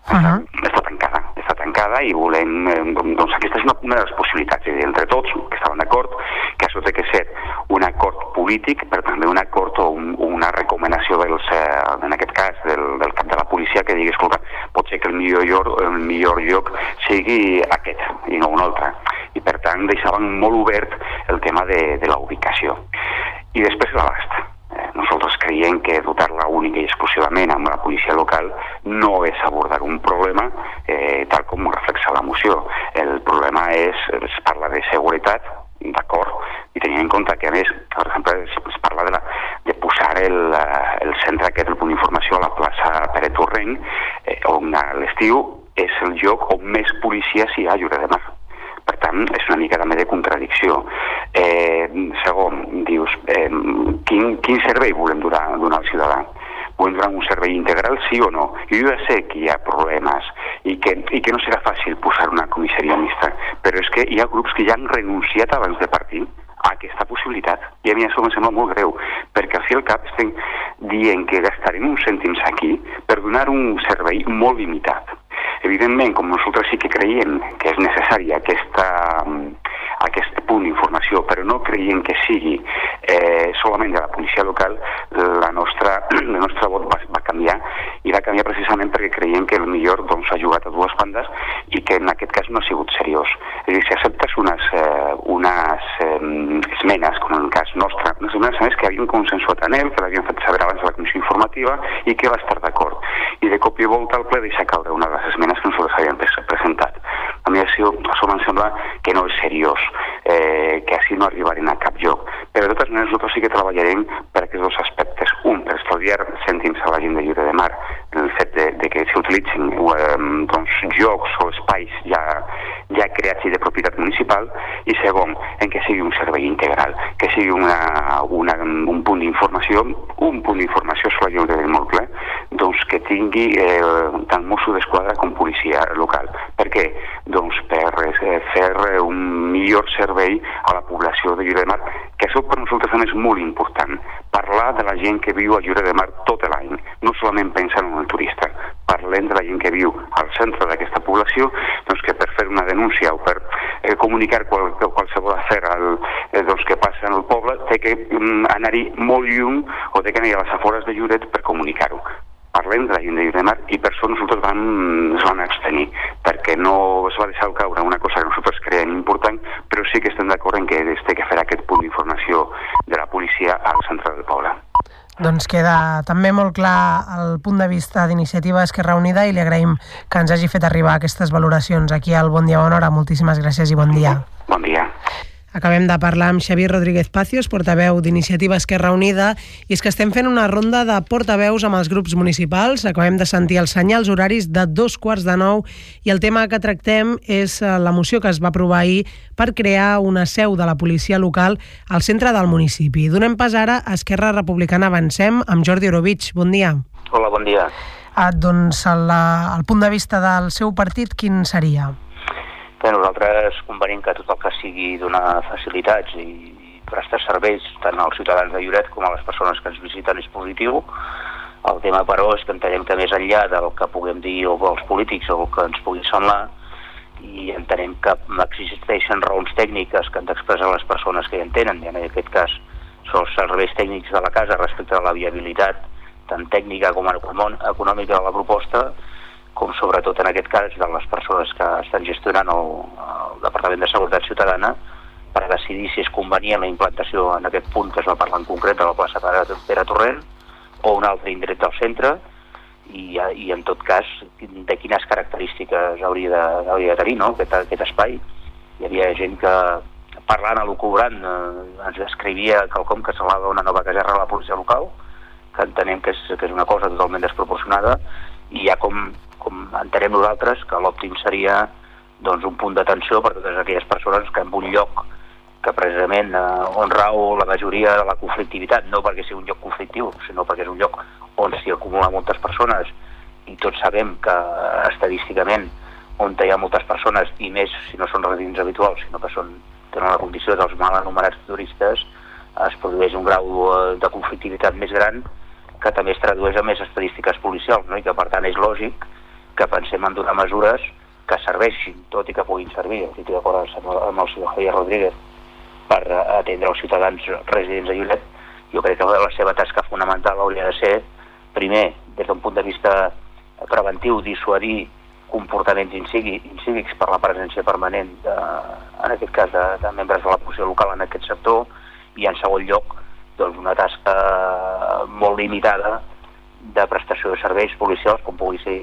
Speaker 18: Està tancada i volem... Doncs aquesta és una de les possibilitats. Entre tots, que estaven d'acord, que això té que ser un acord polític, però també un acord o una recomanació en aquest cas del cap de la policia que digui, escolta, pot ser que el millor lloc sigui aquest i no un altre. I per tant deixaven molt obert el tema de la ubicació. I després l'abast. Nosaltres creiem que dotar-la única i exclusivament amb la policia local no és abordar un problema tal com ho reflexa la moció. El problema es parla de seguretat, d'acord, i tenint en compte que a més, per exemple, es parla de posar el centre aquest, el punt d'informació a la plaça Pere Torrent, on a l'estiu és el lloc on més policies hi ha a Lloret de Mar. Per tant, és una mica també de contradicció. Segon, dius, quin servei volem donar al ciutadà? Volem donar un servei integral, sí o no? Jo ja sé que hi ha problemes i que no serà fàcil posar una comissaria mixta, però és que hi ha grups que ja han renunciat abans de partir a aquesta possibilitat. I a mi això em sembla molt greu, perquè al fi al cap estem dient que gastarem uns cèntims aquí per donar un servei molt limitat. Evidentment, com nosaltres sí que creiem que és necessari aquest punt d'informació, però no creiem que sigui solament de la policia local, el nostre vot va canviar, i va canviar precisament perquè creiem que el millor ha jugat a dues bandes i que en aquest cas no ha sigut seriós. És a dir, si acceptes unes esmenes, com en el cas nostre, unes esmenes que havíem consensuat en ell, que l'havíem fet saber abans de la comissió informativa i que va estar d'acord. I de cop i volta al ple deixa caure una de les esmenes que nosaltres havíem presentat. A mi això em sembla que no és seriós, que així no arribarem a cap lloc. Però de totes maneres nosaltres sí que treballarem per aquests dos aspectes. Un, per estalviar cèntims a la gent de Lloret de Mar, en el fet de que s'utilitzin jocs o espais ja creats i de propietat municipal, i segon, en que sigui un servei integral, que sigui un punt d'informació un punt d'informació, això la llei molt clar, doncs que tingui tant Mosso d'Esquadra com policia local. Per què? Doncs per fer un millor servei a la població de Lloret de Mar, que això per nosaltres també és molt important. Parlar de la gent que viu a Lloret de Mar tot l'any, no solament pensant en el turista. Parlem de la gent que viu al centre d'aquesta població, doncs que per fer una denúncia o per comunicar qualsevol afer doncs que passa en el poble, té que anar-hi molt lluny o té que anar a les afores de Lloret per comunicar-ho. Parlem de la gent de Lloret de Mar i per això nosaltres ens vam abstenir, perquè no es va deixar caure una cosa que nosaltres creiem important, però sí que estem d'acord en que es té que fer aquest punt d'informació de la policia al centre del poble.
Speaker 3: Doncs queda també molt clar el punt de vista d'Iniciativa Esquerra Unida i li agraïm que ens hagi fet arribar aquestes valoracions aquí al Bon Dia, Bona Hora. Moltíssimes gràcies i bon dia.
Speaker 18: Bon dia.
Speaker 3: Acabem de parlar amb Xavier Rodríguez Pacios, portaveu d'Iniciativa Esquerra Unida, i és que estem fent una ronda de portaveus amb els grups municipals. Acabem de sentir els senyals horaris de 8:45 i el tema que tractem és la moció que es va aprovar ahir per crear una seu de la policia local al centre del municipi. Donem pas ara a Esquerra Republicana Avancem amb Jordi Orovich. Bon dia.
Speaker 19: Hola, bon dia.
Speaker 3: Doncs el punt de vista del seu partit, quin seria?
Speaker 19: Bé, nosaltres convenim que tot el que sigui donar facilitats i prestar serveis tant als ciutadans de Lloret com a les persones que ens visiten és positiu. El tema, però, és que entenem que més enllà del que puguem dir els polítics o el que ens pugui semblar, i entenem que existeixen raons tècniques que han d'expressar les persones que hi entenen, i en aquest cas són els serveis tècnics de la casa respecte a la viabilitat tant tècnica com econòmica de la proposta, com sobretot en aquest cas de les persones que estan gestionant el Departament de Seguretat Ciutadana per decidir si és convenient la implantació en aquest punt que es va parlar en concret de la plaça Pere Torrent o un altre indret del centre i en tot cas de quines característiques hauria de tenir, no? aquest espai. Hi havia gent que parlant a l'Ocobrant ens descrivia quelcom que semblava una nova caserna a la policia local, que entenem que és una cosa totalment desproporcionada, i ja com entenem nosaltres que l'òptim seria doncs, un punt d'atenció per totes aquelles persones que en un lloc que precisament on rau la majoria de la conflictivitat, no perquè sigui un lloc conflictiu, sinó perquè és un lloc on s'hi acumulen moltes persones, i tots sabem que estadísticament on hi ha moltes persones, i més si no són residents habituals, sinó que tenen la condició dels mal anomenats turistes, es produeix un grau de conflictivitat més gran que també es tradueix a més estadístiques policials, no? I que per tant és lògic que pensem en donar mesures que serveixin, tot i que puguin servir, estic d'acord amb el senyor Javier Rodríguez, per atendre els ciutadans residents de Lloret. Jo crec que la seva tasca fonamental hauria de ser, primer, des d'un punt de vista preventiu, dissuadir comportaments incívics per la presència permanent, en aquest cas, de membres de la policia local en aquest sector, i en segon lloc, doncs una tasca molt limitada de prestació de serveis policials, com pugui ser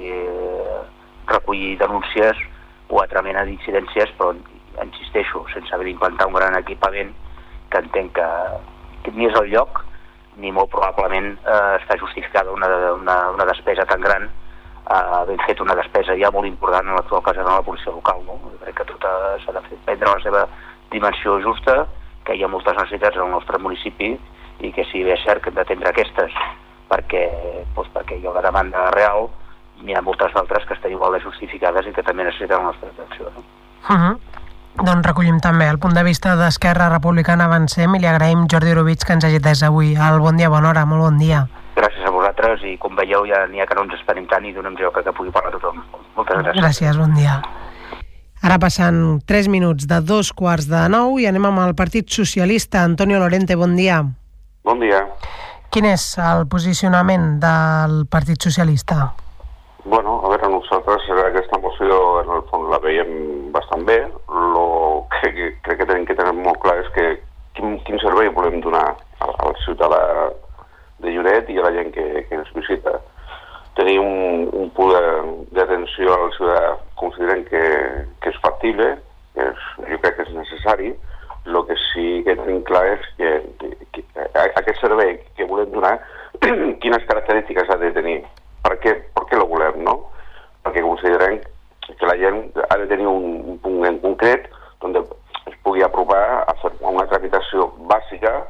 Speaker 19: recollir denúncies o altra mena d'incidències, però insisteixo, sense haver d'implantar un gran equipament que entenc que ni és el lloc ni molt probablement està justificada una despesa tan gran, havent fet una despesa ja molt important en l'actual caserna de la policia local, no? Crec que tot s'ha de prendre la seva dimensió justa, que hi ha moltes necessitats al nostre municipi i que si bé és cert que hem d'atendre aquestes perquè hi ha una demanda real, n'hi ha moltes d'altres que estan igual de justificades i que també necessiten la nostra atenció. No?
Speaker 3: Doncs recollim també el punt de vista d'Esquerra Republicana Avancem i li agraïm, Jordi Orovich, que ens hagi atès avui al Bon Dia, Bona Hora. Molt bon dia.
Speaker 19: Gràcies a vosaltres i com veieu ja n'hi ha que no ens esperem tant i donem joc que pugui parlar tothom. Moltes gràcies.
Speaker 3: Gràcies, bon dia. Ara passant 3 minuts de 8:45 i anem amb el Partit Socialista. Antonio Lorente, bon dia.
Speaker 17: Bon dia.
Speaker 3: Quin és el posicionament del Partit Socialista?
Speaker 17: Bueno, a veure, nosaltres aquesta moció en el fons la veiem bastant bé. El que crec que tenim que tenir molt clar és que quin servei volem donar al ciutadà de Lloret i a la gent que ens visita. Tenir un punt d'atenció al ciutadà considerem que és factible, jo crec que és necessari. El que sí que tenim clar és que aquest servei que volem donar, quines característiques ha de tenir, per què lo volem, no? Perquè considerem que la gent ha de tenir un punt en concret on es pugui aprovar a fer una tramitació bàsica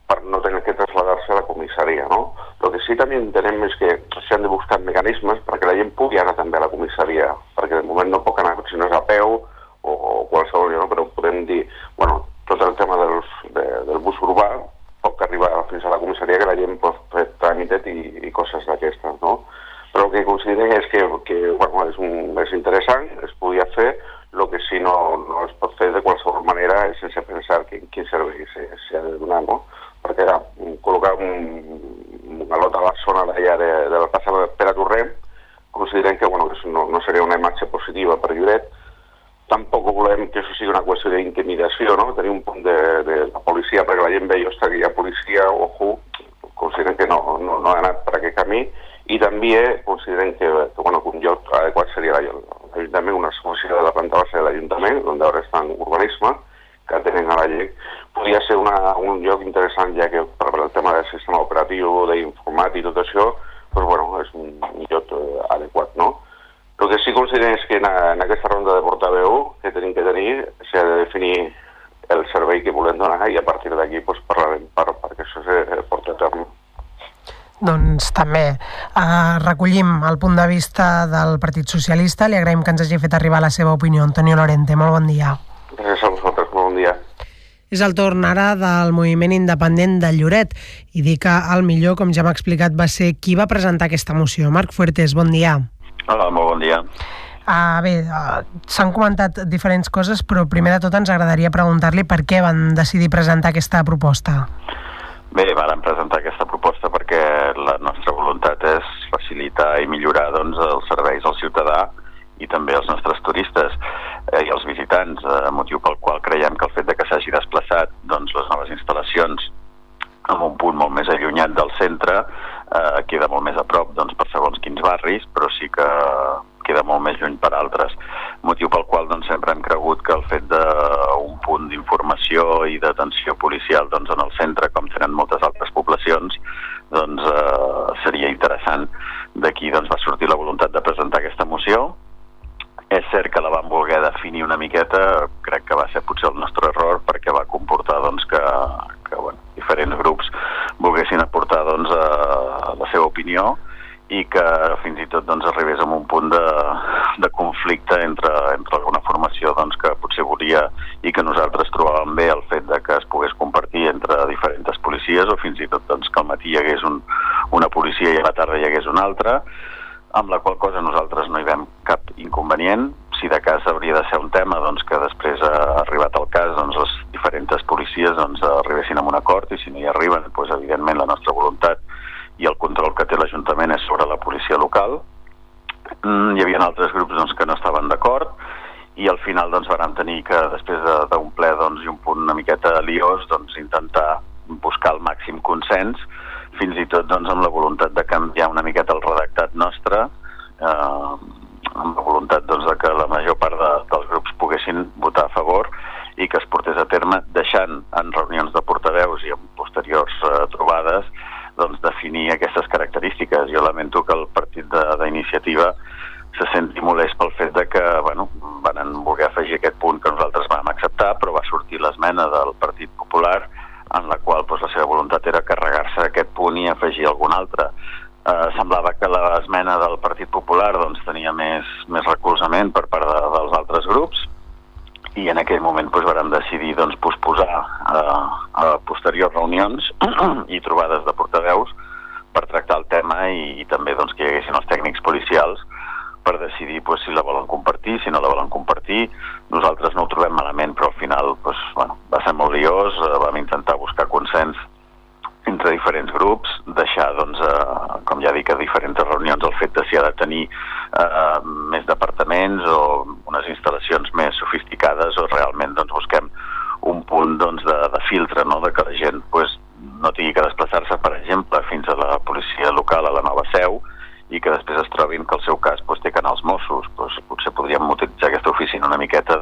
Speaker 17: per no tenir que traslladar-se a la comissaria, no? Lo que sí també entenem és que s'han de buscar mecanismes perquè la gent pugui anar també a la comissaria, perquè de moment no pot anar, si no és a peu o qualsevol, no? Però podem dir, bueno, tot el tema del bus urbà pot arribar fins a la comissaria que la gent pot fer tràmitet i coses d'aquestes, no? Però el que considerem és que bueno, és interessant, es podia fer, el que sí no es pot fer de qualsevol manera és sense pensar quin servei s'ha de donar, no? Perquè col·locar un galot a la zona d'allà de la plaça Pere Torrent, considerem que, bueno, no seria una imatge positiva per Lloret. Tampoc volem que això sigui una qüestió d'intimidació, no? Tenir un punt de la policia, perquè la gent veia, ostres, que hi ha policia, ojo, considerem que no ha anat per aquest camí, i també considerem que bueno, un lloc adequat seria l'Ajuntament, una solució de la planta baixa de l'Ajuntament, on ara està en urbanisme, que tenen a la llei. Podria ser un lloc interessant, ja que per el tema del sistema operatiu, d'informàtic i tot això, doncs, bueno, és un lloc adequat, no? El que sí considerem és que en aquesta ronda de portaveu que tenim que tenir s'ha de definir el servei que volem donar i a partir d'aquí doncs, parlarem perquè això se porta a terme.
Speaker 3: Doncs també recollim el punt de vista del Partit Socialista. Li agraïm que ens hagi fet arribar la seva opinió. Antonio Lorente, molt bon dia.
Speaker 17: Gràcies a vosaltres, molt bon dia.
Speaker 3: És el torn ara del moviment independent de Lloret i dir que el millor, com ja m'ha explicat, va ser qui va presentar aquesta moció. Marc Fuertes, bon dia.
Speaker 20: Hola, molt bon dia.
Speaker 3: Bé, s'han comentat diferents coses, però primer de tot ens agradaria preguntar-li per què van decidir presentar aquesta proposta.
Speaker 20: Bé, vam presentar aquesta proposta perquè la nostra voluntat és facilitar i millorar doncs, els serveis al ciutadà i també als nostres turistes i als visitants, motiu pel qual creiem que el fet de que s'hagi desplaçat doncs, les noves instal·lacions en un punt molt més allunyat del centre queda molt més a prop doncs, per segons quins barris, però sí que queda molt més lluny per altres. Motiu pel qual doncs, sempre hem cregut que el fet d'un punt d'informació i d'atenció policial doncs, en el centre, com tenen moltes altres poblacions, doncs, seria interessant. D'aquí doncs, va sortir la voluntat de presentar aquesta moció. És cert que la vam voler definir una miqueta, crec que va ser potser el nostre error, perquè va comportar doncs, que bueno, diferents grups volguessin aportar doncs, la seva opinió i que fins i tot doncs, arribés a un punt de conflicte entre alguna formació doncs, que potser volia i que nosaltres trobàvem bé el fet de que es pogués compartir entre diferents policies o fins i tot doncs, que al matí hi hagués una policia i a la tarda hi hagués una altra, amb la qual cosa nosaltres no hi veiem cap inconvenient. Si de cas hauria de ser un tema doncs, que després ha arribat el cas doncs, les diferents policies doncs, arribessin a un acord i si no hi arriben, doncs, evidentment la nostra voluntat i el control que té l'Ajuntament és sobre la policia local. Hi havia altres grups doncs, que no estaven d'acord i al final doncs, vam tenir que, després d'un ple doncs, i un punt una miqueta liós, doncs, intentar buscar el màxim consens, fins i tot doncs, amb la voluntat de canviar una miqueta el redactat nostre, amb la voluntat doncs, de que la major part dels grups poguessin votar a favor i que es portés a terme, deixant en reunions de portaveus i en posteriors trobades doncs, definir aquestes característiques. Jo lamento que el partit d'Iniciativa se senti molest pel fet de que bueno, van voler afegir aquest punt que nosaltres vam acceptar, però va sortir l'esmena del Partit Popular en la qual doncs, la seva voluntat era carregar-se aquest punt i afegir algun altre. Semblava que l'esmena del Partit Popular doncs, tenia més recolzament per part dels altres grups i en aquell moment doncs, vam decidir doncs, posposar a posteriors reunions i trobades de portaveus per tractar el tema i també doncs, que hi haguessin els tècnics policials per decidir doncs, si la volen compartir, si no la volen compartir. Nosaltres no ho trobem malament, però al final doncs, bueno, va ser molt liós, vam intentar buscar consens entre diferents grups, deixar, doncs, com ja dic, a diferents reunions el fet de si ha de tenir més departaments o unes instal·lacions més sofisticades o realment doncs, busquem un punt doncs, de filtre, no? De que la gent doncs, no tingui que desplaçar-se, per exemple, fins a la policia local, a la nova seu, i que després es trobin que el seu cas doncs, té que anar als Mossos. Doncs, potser podríem utilitzar aquesta oficina una miqueta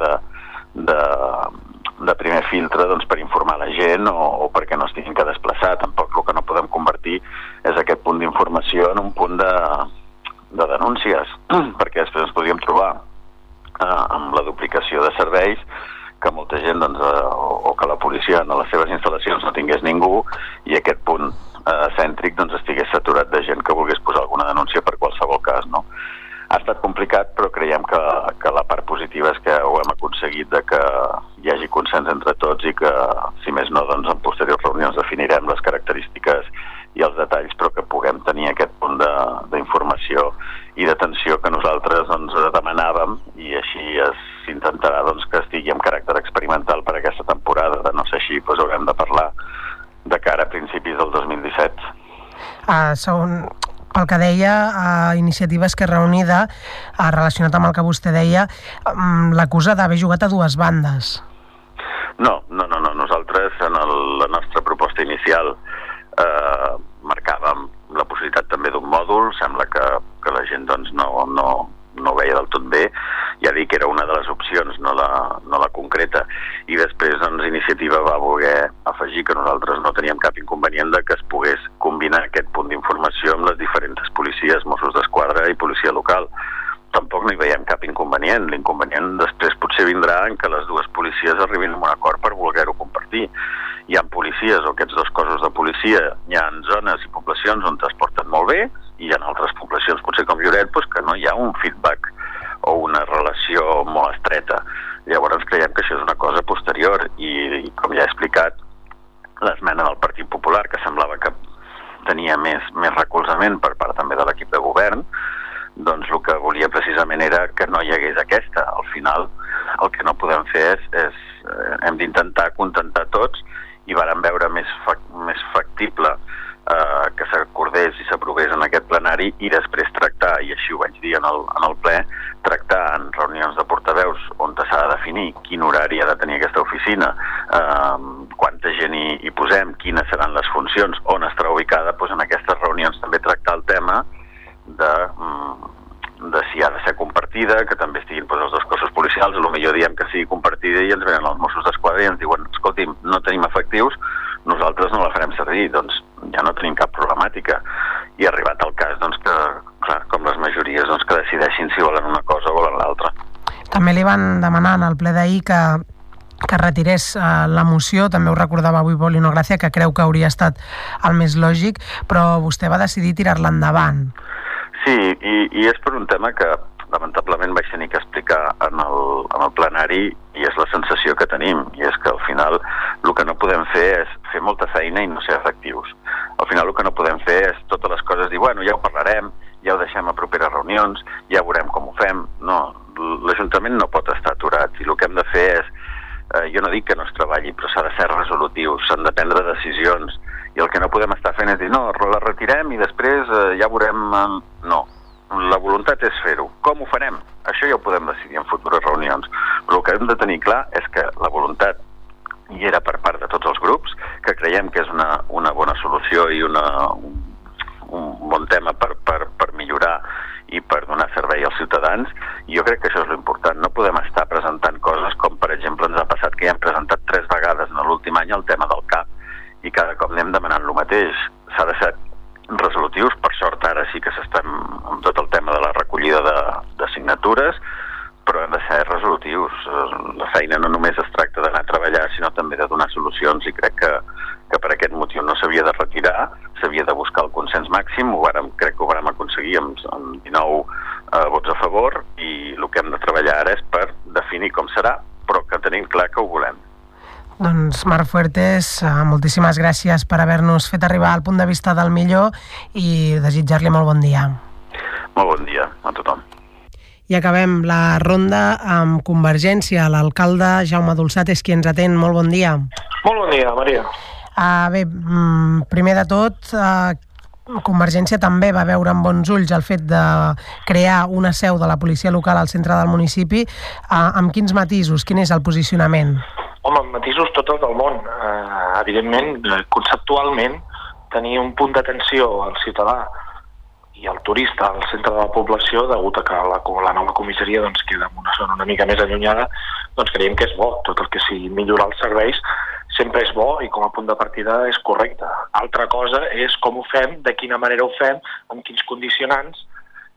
Speaker 20: de primer filtre doncs, per informar la gent o perquè no es tinguin que desplaçar. Tampoc el que no podem convertir és aquest punt d'informació en un punt de denúncies, perquè després ens podríem trobar amb la duplicació de serveis que molta gent o que la policia en les seves instal·lacions no tingués ningú i aquest punt cèntric estigués saturat de gent que volgués posar alguna denúncia per qualsevol cas, no? Ha estat complicat, però creiem que la part positiva és que ho hem aconseguit de que hi hagi consens entre tots i que, si més no, en posteriors reunions definirem les característiques i els detalls, però que puguem tenir aquest punt d'informació i d'atenció que nosaltres demanàvem, i així s'intentarà que estigui amb caràcter experimental per aquesta temporada. De no ser així, haurem de parlar de cara a principis del 2017.
Speaker 3: Pel que deia, Iniciativa Esquerra Unida, relacionat amb el que vostè deia, l'acusa d'haver jugat a dues bandes.
Speaker 20: No. Nosaltres, en la nostra proposta inicial, marcàvem la possibilitat també d'un mòdul. Sembla que la gent no ho veia del tot bé. Ja dic que era una de les opcions, no la concreta. I després Iniciativa va voler afegir que nosaltres no teníem cap inconvenient de que es pogués combinar aquest punt d'informació amb les diferents policies, Mossos d'Esquadra i policia local. Tampoc no hi veiem cap inconvenient. L'inconvenient després potser vindrà en que les dues policies arribin a un acord per voler-ho compartir. Hi ha policies o aquests dos cossos de policia, hi ha zones i poblacions on es porten molt bé i hi ha altres poblacions, potser com Lloret, que no hi ha un feedback o una relació molt estreta. Llavors creiem que això és una cosa posterior i com ja he explicat, l'esmena del Partit Popular, que semblava que tenia més recolzament per part també de l'equip de govern, doncs el que volia precisament era que no hi hagués aquesta. Al final el que no podem fer és hem d'intentar contentar tots i vàrem veure més factible que s'acordés i s'aprovés en aquest plenari i després tractar, i així ho vaig dir en el ple, tractar en reunions de portaveus on s'ha de definir quin horari ha de tenir aquesta oficina, quanta gent hi posem, quines seran les funcions, on estarà ubicada, doncs en aquestes reunions també tractar el tema de si ha de ser compartida, que també estiguin els dos cossos policials. Potser diem que sigui compartida i ens venen els Mossos d'Esquadra i ens diuen, escolti'm, no tenim efectius, nosaltres no la farem servir, doncs ja no tenim cap problemàtica. I arribat al cas, que, clar, com les majories, que decideixin si volen una cosa o volen l'altra.
Speaker 3: També li van demanar en el ple d'ahir que retirés la moció, també ho recordava avui Paulino Gracia, que creu que hauria estat el més lògic, però vostè va decidir tirar-la endavant.
Speaker 20: Sí, i és per un tema que lamentablement vaig tenir que explicar en el plenari i és la sensació que tenim, i és que al final el que no podem fer és fer molta feina i no ser efectius. Al final el que no podem fer és totes les coses dir, bueno, ja ho parlarem, ja ho deixem a properes reunions, ja veurem com ho fem. No, l'Ajuntament no pot estar aturat i el que hem de fer és, jo no dic que no es treballi, però s'ha de ser resolutiu, s'han de prendre decisions i el que no podem estar fent és dir, no, la retirem i després ja veurem... No, la voluntat és fer-ho. Com ho farem? Això ja ho podem decidir en futures reunions. Però el que hem de tenir clar és que la voluntat hi era per part de tots els grups, que creiem que és una bona solució i un bon tema per millorar i per donar servei als ciutadans, i jo crec que això és l'important. No podem estar presentant coses com, per exemple, ens ha passat que ja hem presentat 3 vegades en l'últim any el tema del CAP, i cada cop anem demanant el mateix. S'ha de ser resolutius, per sort ara sí que s'estan amb tot el tema de la recollida de signatures, però hem de ser resolutius. La feina no només es tracta d'anar a treballar, sinó també de donar solucions, i crec que per aquest motiu no s'havia de retirar, s'havia de buscar el consens màxim, crec que ho vàrem aconseguir amb 19 vots a favor, i el que hem de treballar ara és per definir com serà, però que tenim clar que ho volem.
Speaker 3: Doncs Marc Fuertes, moltíssimes gràcies per haver-nos fet arribar al punt de vista del millor i desitjar-li molt bon dia.
Speaker 20: Molt bon dia a tothom.
Speaker 3: I acabem la ronda amb Convergència. L'alcalde Jaume Dolçat és qui ens atén. Molt bon dia.
Speaker 21: Molt bon dia, Maria.
Speaker 3: Bé, primer de tot, Convergència també va veure amb bons ulls el fet de crear una seu de la policia local al centre del municipi. Amb quins matisos? Quin és el posicionament?
Speaker 21: Home, amb matisos tots els del món. Evidentment, conceptualment, tenir un punt d'atenció al ciutadà i al turista al centre de la població, degut a que la nova comissaria queda en una zona una mica més allunyada, creiem que és bo. Tot el que sigui millorar els serveis sempre és bo i com a punt de partida és correcte. Altra cosa és com ho fem, de quina manera ho fem, amb quins condicionants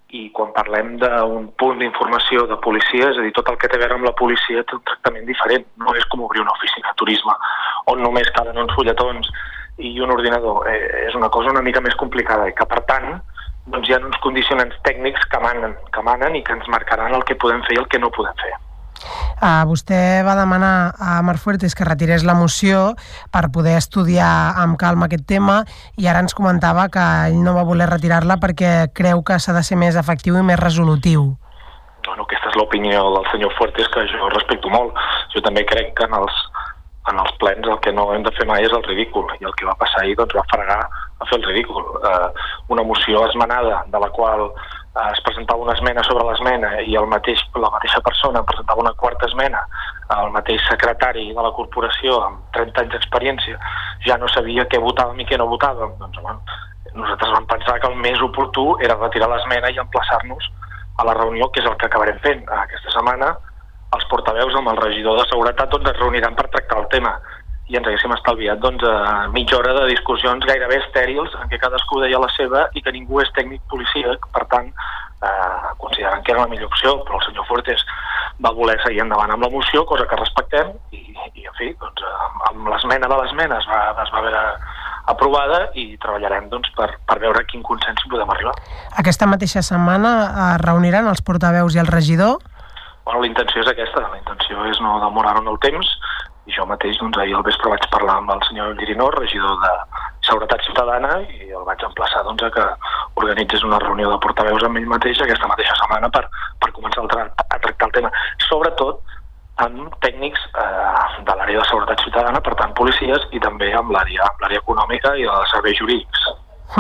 Speaker 21: i quan parlem d'un punt d'informació de policia, és a dir, tot el que té a veure amb la policia té un tractament diferent. No és com obrir una oficina de turisme, on només calen uns fulletons i un ordinador. És una cosa una mica més complicada i que, per tant, doncs hi ha uns condicionants tècnics que manen i que ens marcaran el que podem fer i el que no podem fer.
Speaker 3: Vostè va demanar a Marc Fuertes que retirés la moció per poder estudiar amb calma aquest tema i ara ens comentava que ell no va voler retirar-la perquè creu que s'ha de ser més efectiu i més resolutiu.
Speaker 21: Bueno, aquesta és l'opinió del senyor Fuertes, que jo respecto molt. Jo també crec que en els plens el que no hem de fer mai és el ridícul, i el que va passar ahir doncs, va fregar a fer el ridícul. Una moció esmenada de la qual es presentava una esmena sobre l'esmena i la mateixa persona presentava una quarta esmena, el mateix secretari de la corporació amb 30 anys d'experiència ja no sabia què votàvem i què no votàvem. Doncs, bueno, nosaltres vam pensar que el més oportú era retirar l'esmena i emplaçar-nos a la reunió, que és el que acabarem fent. Aquesta setmana els portaveus amb el regidor de seguretat doncs, es reuniran per tractar el tema i ens haguéssim estalviat doncs, mitja hora de discussions gairebé estèrils en què cadascú deia la seva i que ningú és tècnic policíac, per tant considerant que era la millor opció, però el senyor Fuertes va voler seguir endavant amb la moció, cosa que respectem i en fi, doncs, amb l'esmena de l'esmena es va haver aprovada i treballarem doncs, per veure a quin consens podem arribar.
Speaker 3: Aquesta mateixa setmana es reuniran els portaveus i el regidor?
Speaker 21: Bueno, la intenció és aquesta, la intenció és no demorar-ho en el temps. I jo mateix, doncs, ahir al vespre vaig parlar amb el senyor Llirinó, regidor de Seguretat Ciutadana, i el vaig emplaçar doncs, a que organitzés una reunió de portaveus amb ell mateix aquesta mateixa setmana per començar a tractar el tema. Sobretot amb tècnics de l'àrea de Seguretat Ciutadana, per tant, policies, i també amb l'àrea econòmica i dels serveis jurídics.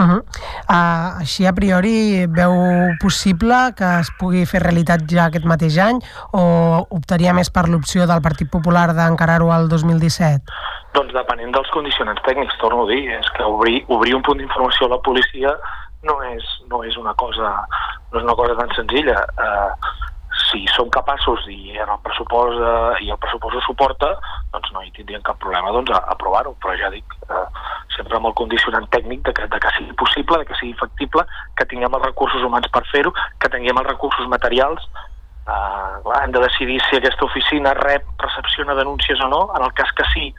Speaker 3: Així, a priori, veu possible que es pugui fer realitat ja aquest mateix any o optaria més per l'opció del Partit Popular d'encarar-ho al 2017?
Speaker 21: Doncs depenent dels condicionants tècnics, torno a dir, és que obrir un punt d'informació a la policia no és una cosa tan senzilla. Si som capaços i el pressupost ho suporta, doncs no hi tindríem cap problema a aprovar-ho, però ja dic, sempre amb el condicionant tècnic de que sigui possible, de que sigui factible, que tinguem els recursos humans per fer-ho, que tinguem els recursos materials. Hem de decidir si aquesta oficina recepciona denúncies o no. En el cas que sí,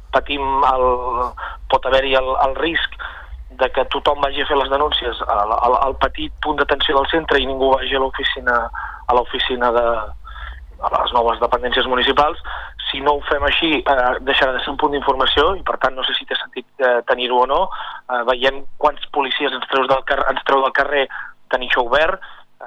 Speaker 21: pot haver-hi el risc de que tothom vagi a fer les denúncies al petit punt d'atenció del centre i ningú vagi a l'oficina de les noves dependències municipals. Si no ho fem així, deixarà de ser un punt d'informació i, per tant, no sé si té sentit tenir-ho o no. Veiem quants policies ens treu del carrer tenir això obert.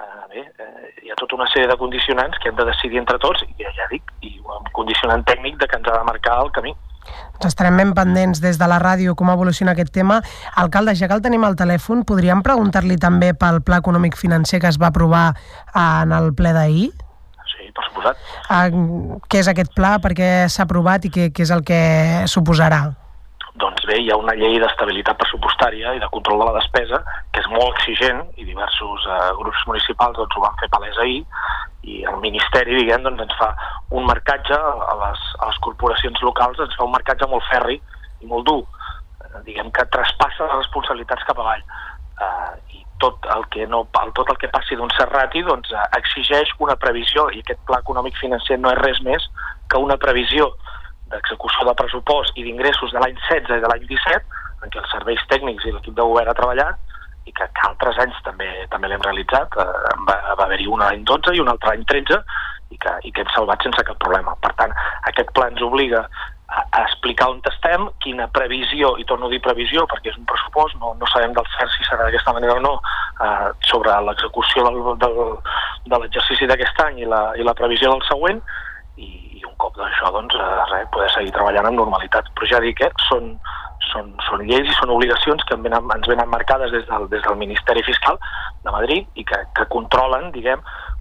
Speaker 21: Hi ha tota una sèrie de condicionants que hem de decidir entre tots, i ja dic, i un condicionant tècnic de que ens ha de marcar el camí.
Speaker 3: Estarem ben pendents des de la ràdio com evoluciona aquest tema. Alcalde, ja que el tenim al telèfon, podríem preguntar-li també pel pla econòmic financer que es va aprovar en el ple d'ahir?
Speaker 21: Sí, per suposat.
Speaker 3: Què és aquest pla, per què s'ha aprovat i què és el que suposarà?
Speaker 21: Doncs bé, hi ha una llei d'estabilitat pressupostària i de control de la despesa que és molt exigent i diversos grups municipals doncs, ho van fer palès ahir, i el Ministeri, diguem, doncs, ens fa un marcatge a les corporacions locals, ens fa un marcatge molt ferri i molt dur, diguem que traspassa les responsabilitats cap avall, i tot el que passi d'un cert rati doncs, exigeix una previsió, i aquest pla econòmic financer no és res més que una previsió d'execució de pressupost i d'ingressos de l'any 16 i de l'any 17, en què els serveis tècnics i l'equip de govern ha treballat, i que altres anys també l'hem realitzat. Va haver-hi un l'any 12 i un altre l'any 13, i que hem salvat sense cap problema. Per tant, aquest pla ens obliga a explicar on estem, quina previsió, i torno a dir previsió perquè és un pressupost, no sabem del cert si serà d'aquesta manera o no, sobre l'execució de l'exercici d'aquest any i la previsió del següent, i un cop d'això, doncs, poder seguir treballant amb normalitat. Però ja dic, són lleis i són obligacions que ens venen marcades des del Ministeri Fiscal de Madrid i que controlen i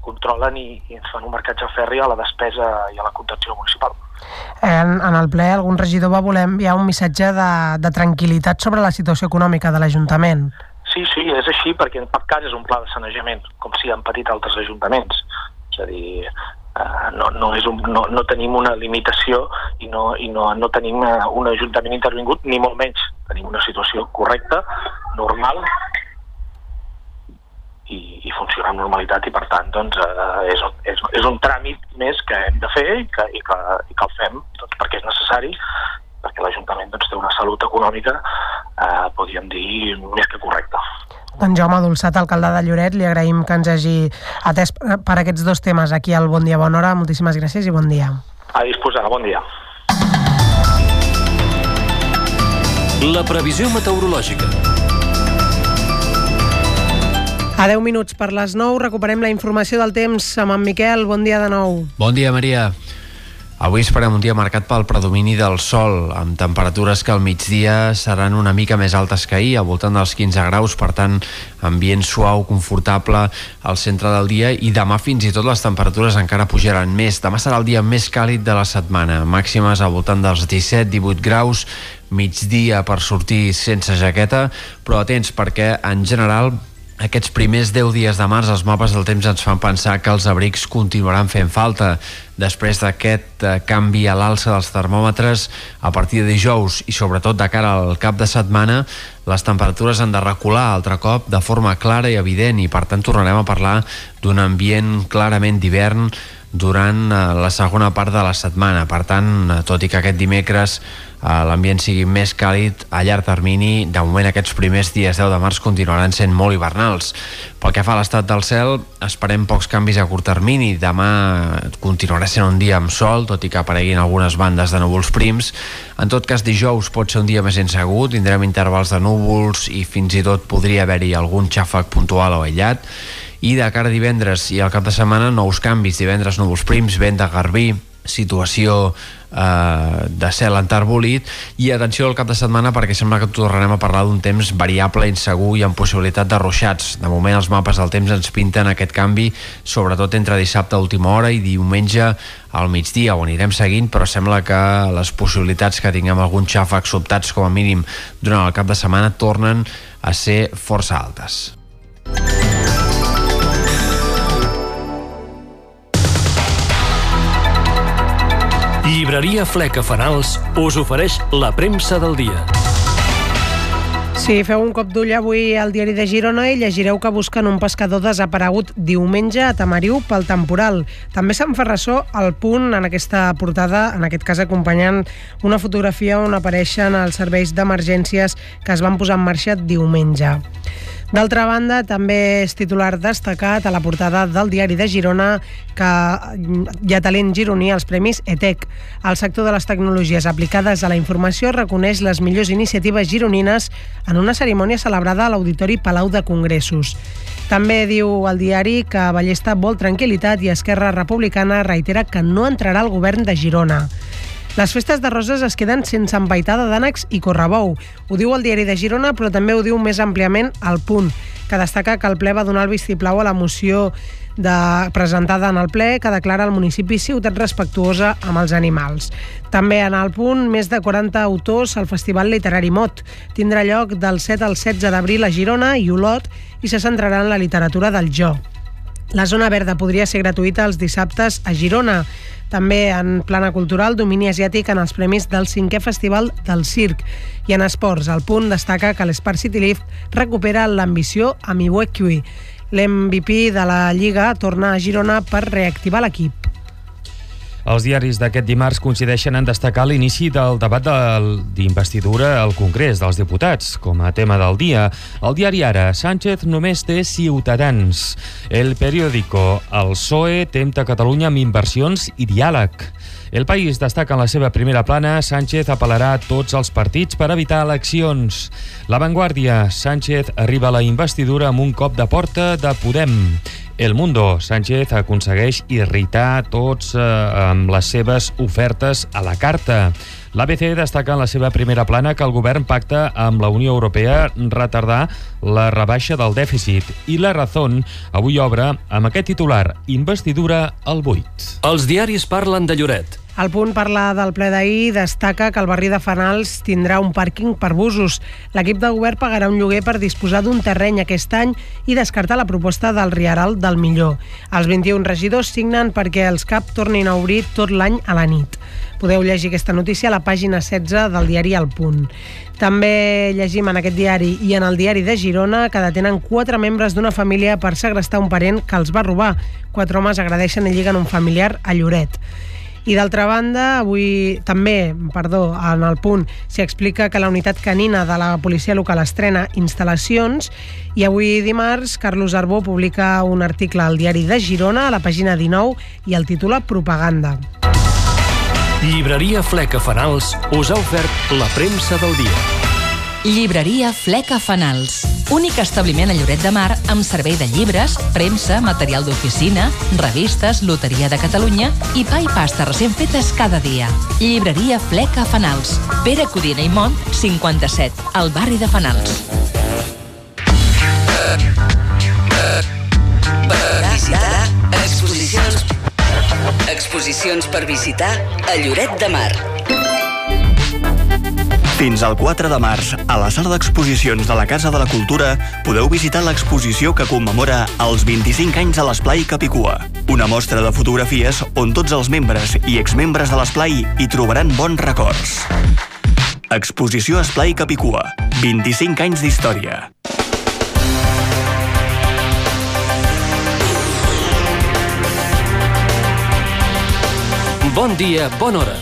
Speaker 21: ens fan un marcatge ferri a la despesa i a la contenció municipal.
Speaker 3: En el ple, algun regidor va voler enviar un missatge de tranquil·litat sobre la situació econòmica de l'Ajuntament.
Speaker 21: Sí, és així, perquè en cap cas és un pla de sanejament, com si han patit altres ajuntaments. És a dir, no tenim una limitació i no tenim un ajuntament intervingut, ni molt menys. Tenim una situació correcta, normal i funciona amb normalitat, i per tant doncs, és un tràmit més que hem de fer i que el fem doncs, perquè és necessari, perquè l'Ajuntament doncs, té una salut econòmica, podríem dir, més que correcta.
Speaker 3: Doncs Jaume Dolçat, alcalde de Lloret, li agraïm que ens hagi atès per aquests dos temes aquí al Bon Dia, Bona Hora. Moltíssimes gràcies i bon dia.
Speaker 21: A disposar, bon dia.
Speaker 4: La previsió meteorològica.
Speaker 3: A 10 minuts per les 9 recuperem la informació del temps amb en Miquel. Bon dia de nou.
Speaker 5: Bon dia, Maria. Avui esperem un dia marcat pel predomini del sol, amb temperatures que al migdia seran una mica més altes que ahir, al voltant dels 15 graus, per tant, ambient suau, confortable al centre del dia, i demà fins i tot les temperatures encara pujaran més. Demà serà el dia més càlid de la setmana, màximes al voltant dels 17-18 graus, migdia per sortir sense jaqueta, però atents perquè, en general, aquests primers 10 dies de març els mapes del temps ens fan pensar que els abrics continuaran fent falta. Després d'aquest canvi a l'alça dels termòmetres, a partir de dijous i sobretot de cara al cap de setmana, les temperatures han de recular altre cop de forma clara i evident, i per tant tornarem a parlar d'un ambient clarament d'hivern durant la segona part de la setmana. Per tant, tot i que aquest dimecres l'ambient sigui més càlid a llarg termini, de moment aquests primers dies 10 de març continuaran sent molt hivernals. Pel que fa a l'estat del cel, esperem pocs canvis a curt termini. Demà continuarà sent un dia amb sol, tot i que apareguin algunes bandes de núvols prims. En tot cas, dijous pot ser un dia més insegur, tindrem intervals de núvols i fins i tot podria haver-hi algun xàfec puntual o aïllat. I de cara a divendres i al cap de setmana, nous canvis. Divendres núvols prims, vent de garbí, situació de cel enterbolit, i atenció al cap de setmana perquè sembla que tornarem a parlar d'un temps variable, insegur i amb possibilitat de ruixats. De moment els mapes del temps ens pinten aquest canvi, sobretot entre dissabte a última hora i diumenge al migdia. Ho anirem seguint, però sembla que les possibilitats que tinguem algun xàfec sobtats com a mínim durant el cap de setmana tornen a ser força altes.
Speaker 4: Llibreria Fleca Fanals us ofereix la premsa del dia.
Speaker 3: Si feu un cop d'ull avui al diari de Girona i llegireu que busquen un pescador desaparegut diumenge a Tamariu pel temporal. També se'n fa ressò al Punt en aquesta portada, en aquest cas acompanyant una fotografia on apareixen els serveis d'emergències que es van posar en marxa diumenge. D'altra banda, també és titular destacat a la portada del diari de Girona que hi ha talent gironí als Premis ETEC. El sector de les tecnologies aplicades a la informació reconeix les millors iniciatives gironines en una cerimònia celebrada a l'Auditori Palau de Congressos. També diu el diari que Ballesta vol tranquil·litat i Esquerra Republicana reitera que no entrarà al govern de Girona. Les festes de Roses es queden sense empaitada d'ànecs i correbou. Ho diu el diari de Girona, però també ho diu més àmpliament El Punt, que destaca que el ple va donar el vistiplau a la moció presentada en el ple que declara el municipi ciutat respectuosa amb els animals. També en El Punt, més de 40 autors al Festival Literari Mot. Tindrà lloc del 7 al 16 d'abril a Girona i Olot i se centrarà en la literatura del jo. La zona verda podria ser gratuïta els dissabtes a Girona. També en plana cultural, domini asiàtic en els premis del 5è Festival del Circ. I en esports, El Punt destaca que l'Spark City Lift recupera l'ambició amb Iwekwi. L'MVP de la Lliga torna a Girona per reactivar l'equip.
Speaker 2: Els diaris d'aquest dimarts coincideixen en destacar l'inici del debat d'investidura al Congrés dels Diputats com a tema del dia. El diari Ara, Sánchez només té Ciutadans. El periòdico, el PSOE tempta Catalunya amb inversions i diàleg. El País destaca en la seva primera plana Sánchez apel·larà a tots els partits per evitar eleccions. La Vanguardia, Sánchez arriba a la investidura amb un cop de porta de Podem. El Mundo, Sánchez aconsegueix irritar tots amb les seves ofertes a la carta. L'ABC destaca en la seva primera plana que el govern pacta amb la Unió Europea retardar la rebaixa del dèficit. I La Razón avui obre amb aquest titular, investidura al buit.
Speaker 4: Els diaris parlen de Lloret.
Speaker 3: El Punt parla del ple d'ahir i destaca que el barri de Fanals tindrà un pàrquing per busos. L'equip de govern pagarà un lloguer per disposar d'un terreny aquest any i descartar la proposta del Rieral del Millor. Els 21 regidors signen perquè els CAP tornin a obrir tot l'any a la nit. Podeu llegir aquesta notícia a la pàgina 16 del diari El Punt. També llegim en aquest diari i en el diari de Girona que detenen 4 membres d'una família per segrestar un parent que els va robar. 4 homes agredeixen i lliguen un familiar a Lloret. I d'altra banda, avui també, en El Punt, s'hi explica que la unitat canina de la policia local estrena instal·lacions i avui dimarts Carlos Arbó publica un article al diari de Girona a la pàgina 19 i el titula Propaganda.
Speaker 6: Llibreria Fleca Fanals us ha ofert la premsa del dia.
Speaker 22: Llibreria Fleca Fanals. Únic establiment a Lloret de Mar amb servei de llibres, premsa, material d'oficina, revistes, loteria de Catalunya i pa i pasta recent fetes cada dia. Llibreria Fleca Fanals. Pere Codina i Mont, 57, al barri de Fanals.
Speaker 1: Visitar exposicions per visitar a Lloret de Mar.
Speaker 11: Fins al 4 de març, a la sala d'exposicions de la Casa de la Cultura, podeu visitar l'exposició que commemora els 25 anys de l'Esplai Capicua. Una mostra de fotografies on tots els membres i exmembres de l'Esplai hi trobaran bons records. Exposició Esplai Capicua. 25 anys d'història.
Speaker 6: Bon dia, bona hora.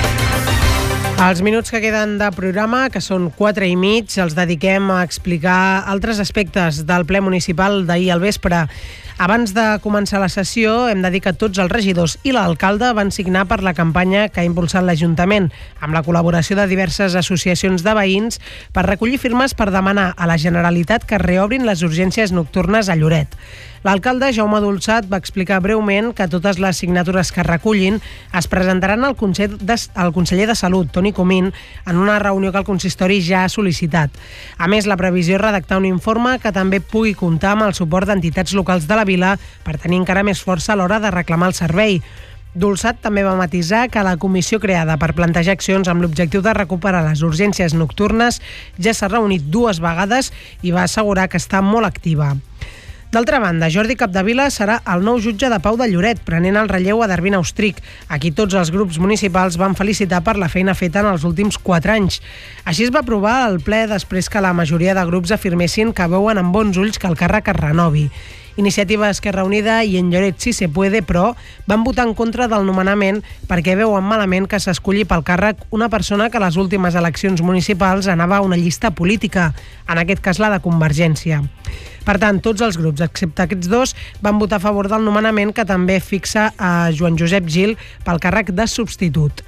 Speaker 3: Els minuts que queden de programa, que són 4 i mig, els dediquem a explicar altres aspectes del ple municipal d'ahir al vespre. Abans de començar la sessió, hem de dir que tots els regidors i l'alcalde van signar per la campanya que ha impulsat l'Ajuntament, amb la col·laboració de diverses associacions de veïns, per recollir firmes per demanar a la Generalitat que reobrin les urgències nocturnes a Lloret. L'alcalde Jaume Dolçat va explicar breument que totes les signatures que recullin es presentaran al conseller de Salut, Toni Comín, en una reunió que el consistori ja ha sol·licitat. A més, la previsió és redactar un informe que també pugui comptar amb el suport d'entitats locals de la vila per tenir encara més força a l'hora de reclamar el servei. Dolçat també va matisar que la comissió creada per plantejar accions amb l'objectiu de recuperar les urgències nocturnes ja s'ha reunit 2 vegades i va assegurar que està molt activa. D'altra banda, Jordi Capdevila serà el nou jutge de pau de Lloret, prenent el relleu a Darvin Austric, a qui tots els grups municipals van felicitar per la feina feta en els últims 4 anys. Així es va aprovar al ple després que la majoria de grups afirmessin que veuen amb bons ulls que el càrrec es renovi. Iniciativa Esquerra Unida i En Lloret Si Se Puede, però, van votar en contra del nomenament perquè veuen malament que s'esculli pel càrrec una persona que a les últimes eleccions municipals anava a una llista política, en aquest cas la de Convergència. Per tant, tots els grups, excepte aquests 2, van votar a favor del nomenament que també fixa a Joan Josep Gil pel càrrec de substitut.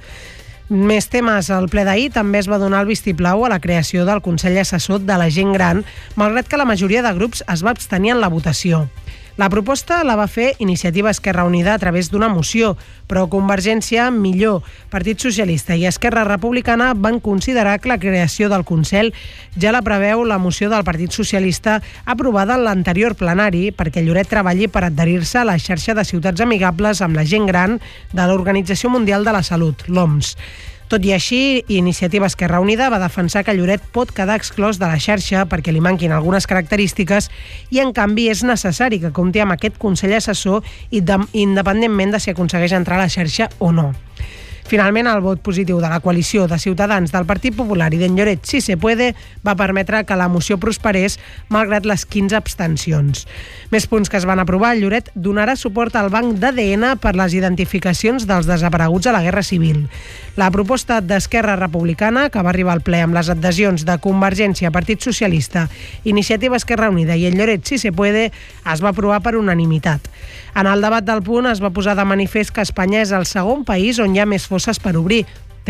Speaker 3: Més temes. Al ple d'ahir també es va donar el vistiplau a la creació del Consell Assessor de la Gent Gran, malgrat que la majoria de grups es va abstenir en la votació. La proposta la va fer Iniciativa Esquerra Unida a través d'una moció, però Convergència, Millor, Partit Socialista i Esquerra Republicana van considerar que la creació del Consell ja la preveu la moció del Partit Socialista aprovada en l'anterior plenari perquè Lloret treballi per adherir-se a la xarxa de ciutats amigables amb la gent gran de l'Organització Mundial de la Salut, l'OMS. Tot i així, Iniciativa Esquerra Unida va defensar que Lloret pot quedar exclòs de la xarxa perquè li manquin algunes característiques i, en canvi, és necessari que compti amb aquest Consell Assessor independentment de si aconsegueix entrar a la xarxa o no. Finalment, el vot positiu de la coalició de Ciutadans, del Partit Popular i d'en Lloret Si Se Puede va permetre que la moció prosperés malgrat les 15 abstencions. Més punts que es van aprovar. Lloret donarà suport al banc d'ADN per les identificacions dels desapareguts a la Guerra Civil. La proposta d'Esquerra Republicana, que va arribar al ple amb les adhesions de Convergència, Partit Socialista, Iniciativa Esquerra Unida i en Lloret Si Se Puede, es va aprovar per unanimitat. En el debat del punt es va posar de manifest que Espanya és el segon país on hi ha més fosses per obrir,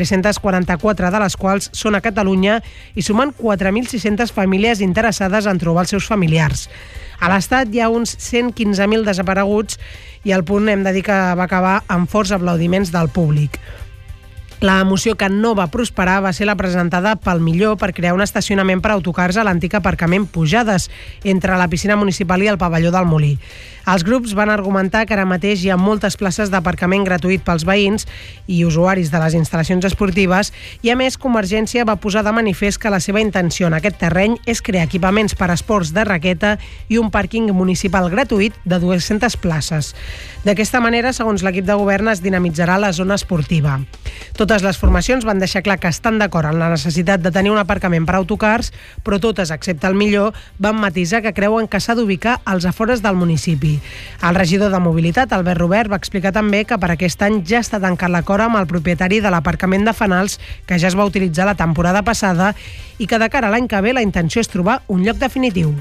Speaker 3: 344 de les quals són a Catalunya i sumen 4.600 famílies interessades en trobar els seus familiars. A l'Estat hi ha uns 115.000 desapareguts i el punt hem de dir que va acabar amb forts aplaudiments del públic. La moció que no va prosperar va ser la presentada pel Millor per crear un estacionament per autocars a l'antic aparcament Pujades, entre la piscina municipal i el pavelló del Molí. Els grups van argumentar que ara mateix hi ha moltes places d'aparcament gratuït pels veïns i usuaris de les instal·lacions esportives i, a més, Convergència va posar de manifest que la seva intenció en aquest terreny és crear equipaments per a esports de raqueta i un pàrquing municipal gratuït de 200 places. D'aquesta manera, segons l'equip de govern, es dinamitzarà la zona esportiva. Totes les formacions van deixar clar que estan d'acord en la necessitat de tenir un aparcament per a autocars, però totes, excepte el Millor, van matisar que creuen que s'ha d'ubicar als afores del municipi. El regidor de Mobilitat, Albert Robert, va explicar també que per aquest any ja està tancat l'acord amb el propietari de l'aparcament de Fanals, que ja es va utilitzar la temporada passada, i que de cara a l'any que ve la intenció és trobar un lloc definitiu.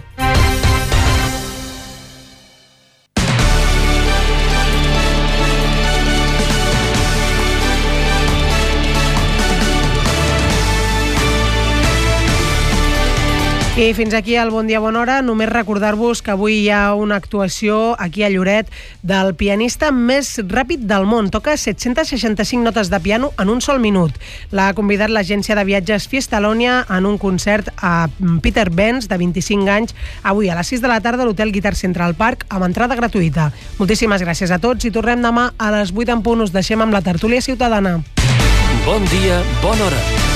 Speaker 3: I fins aquí el Bon Dia, Bona Hora. Només recordar-vos que avui hi ha una actuació aquí a Lloret del pianista més ràpid del món. Toca 765 notes de piano en un sol minut. L'ha convidat l'agència de viatges Fiestalonia en un concert a Peter Benz, de 25 anys, avui a les 6 de la tarda a l'Hotel Guitar Central Park, amb entrada gratuïta. Moltíssimes gràcies a tots i tornem demà a les 8 en punt. Us deixem amb la tertúlia ciutadana.
Speaker 6: Bon dia, bona hora.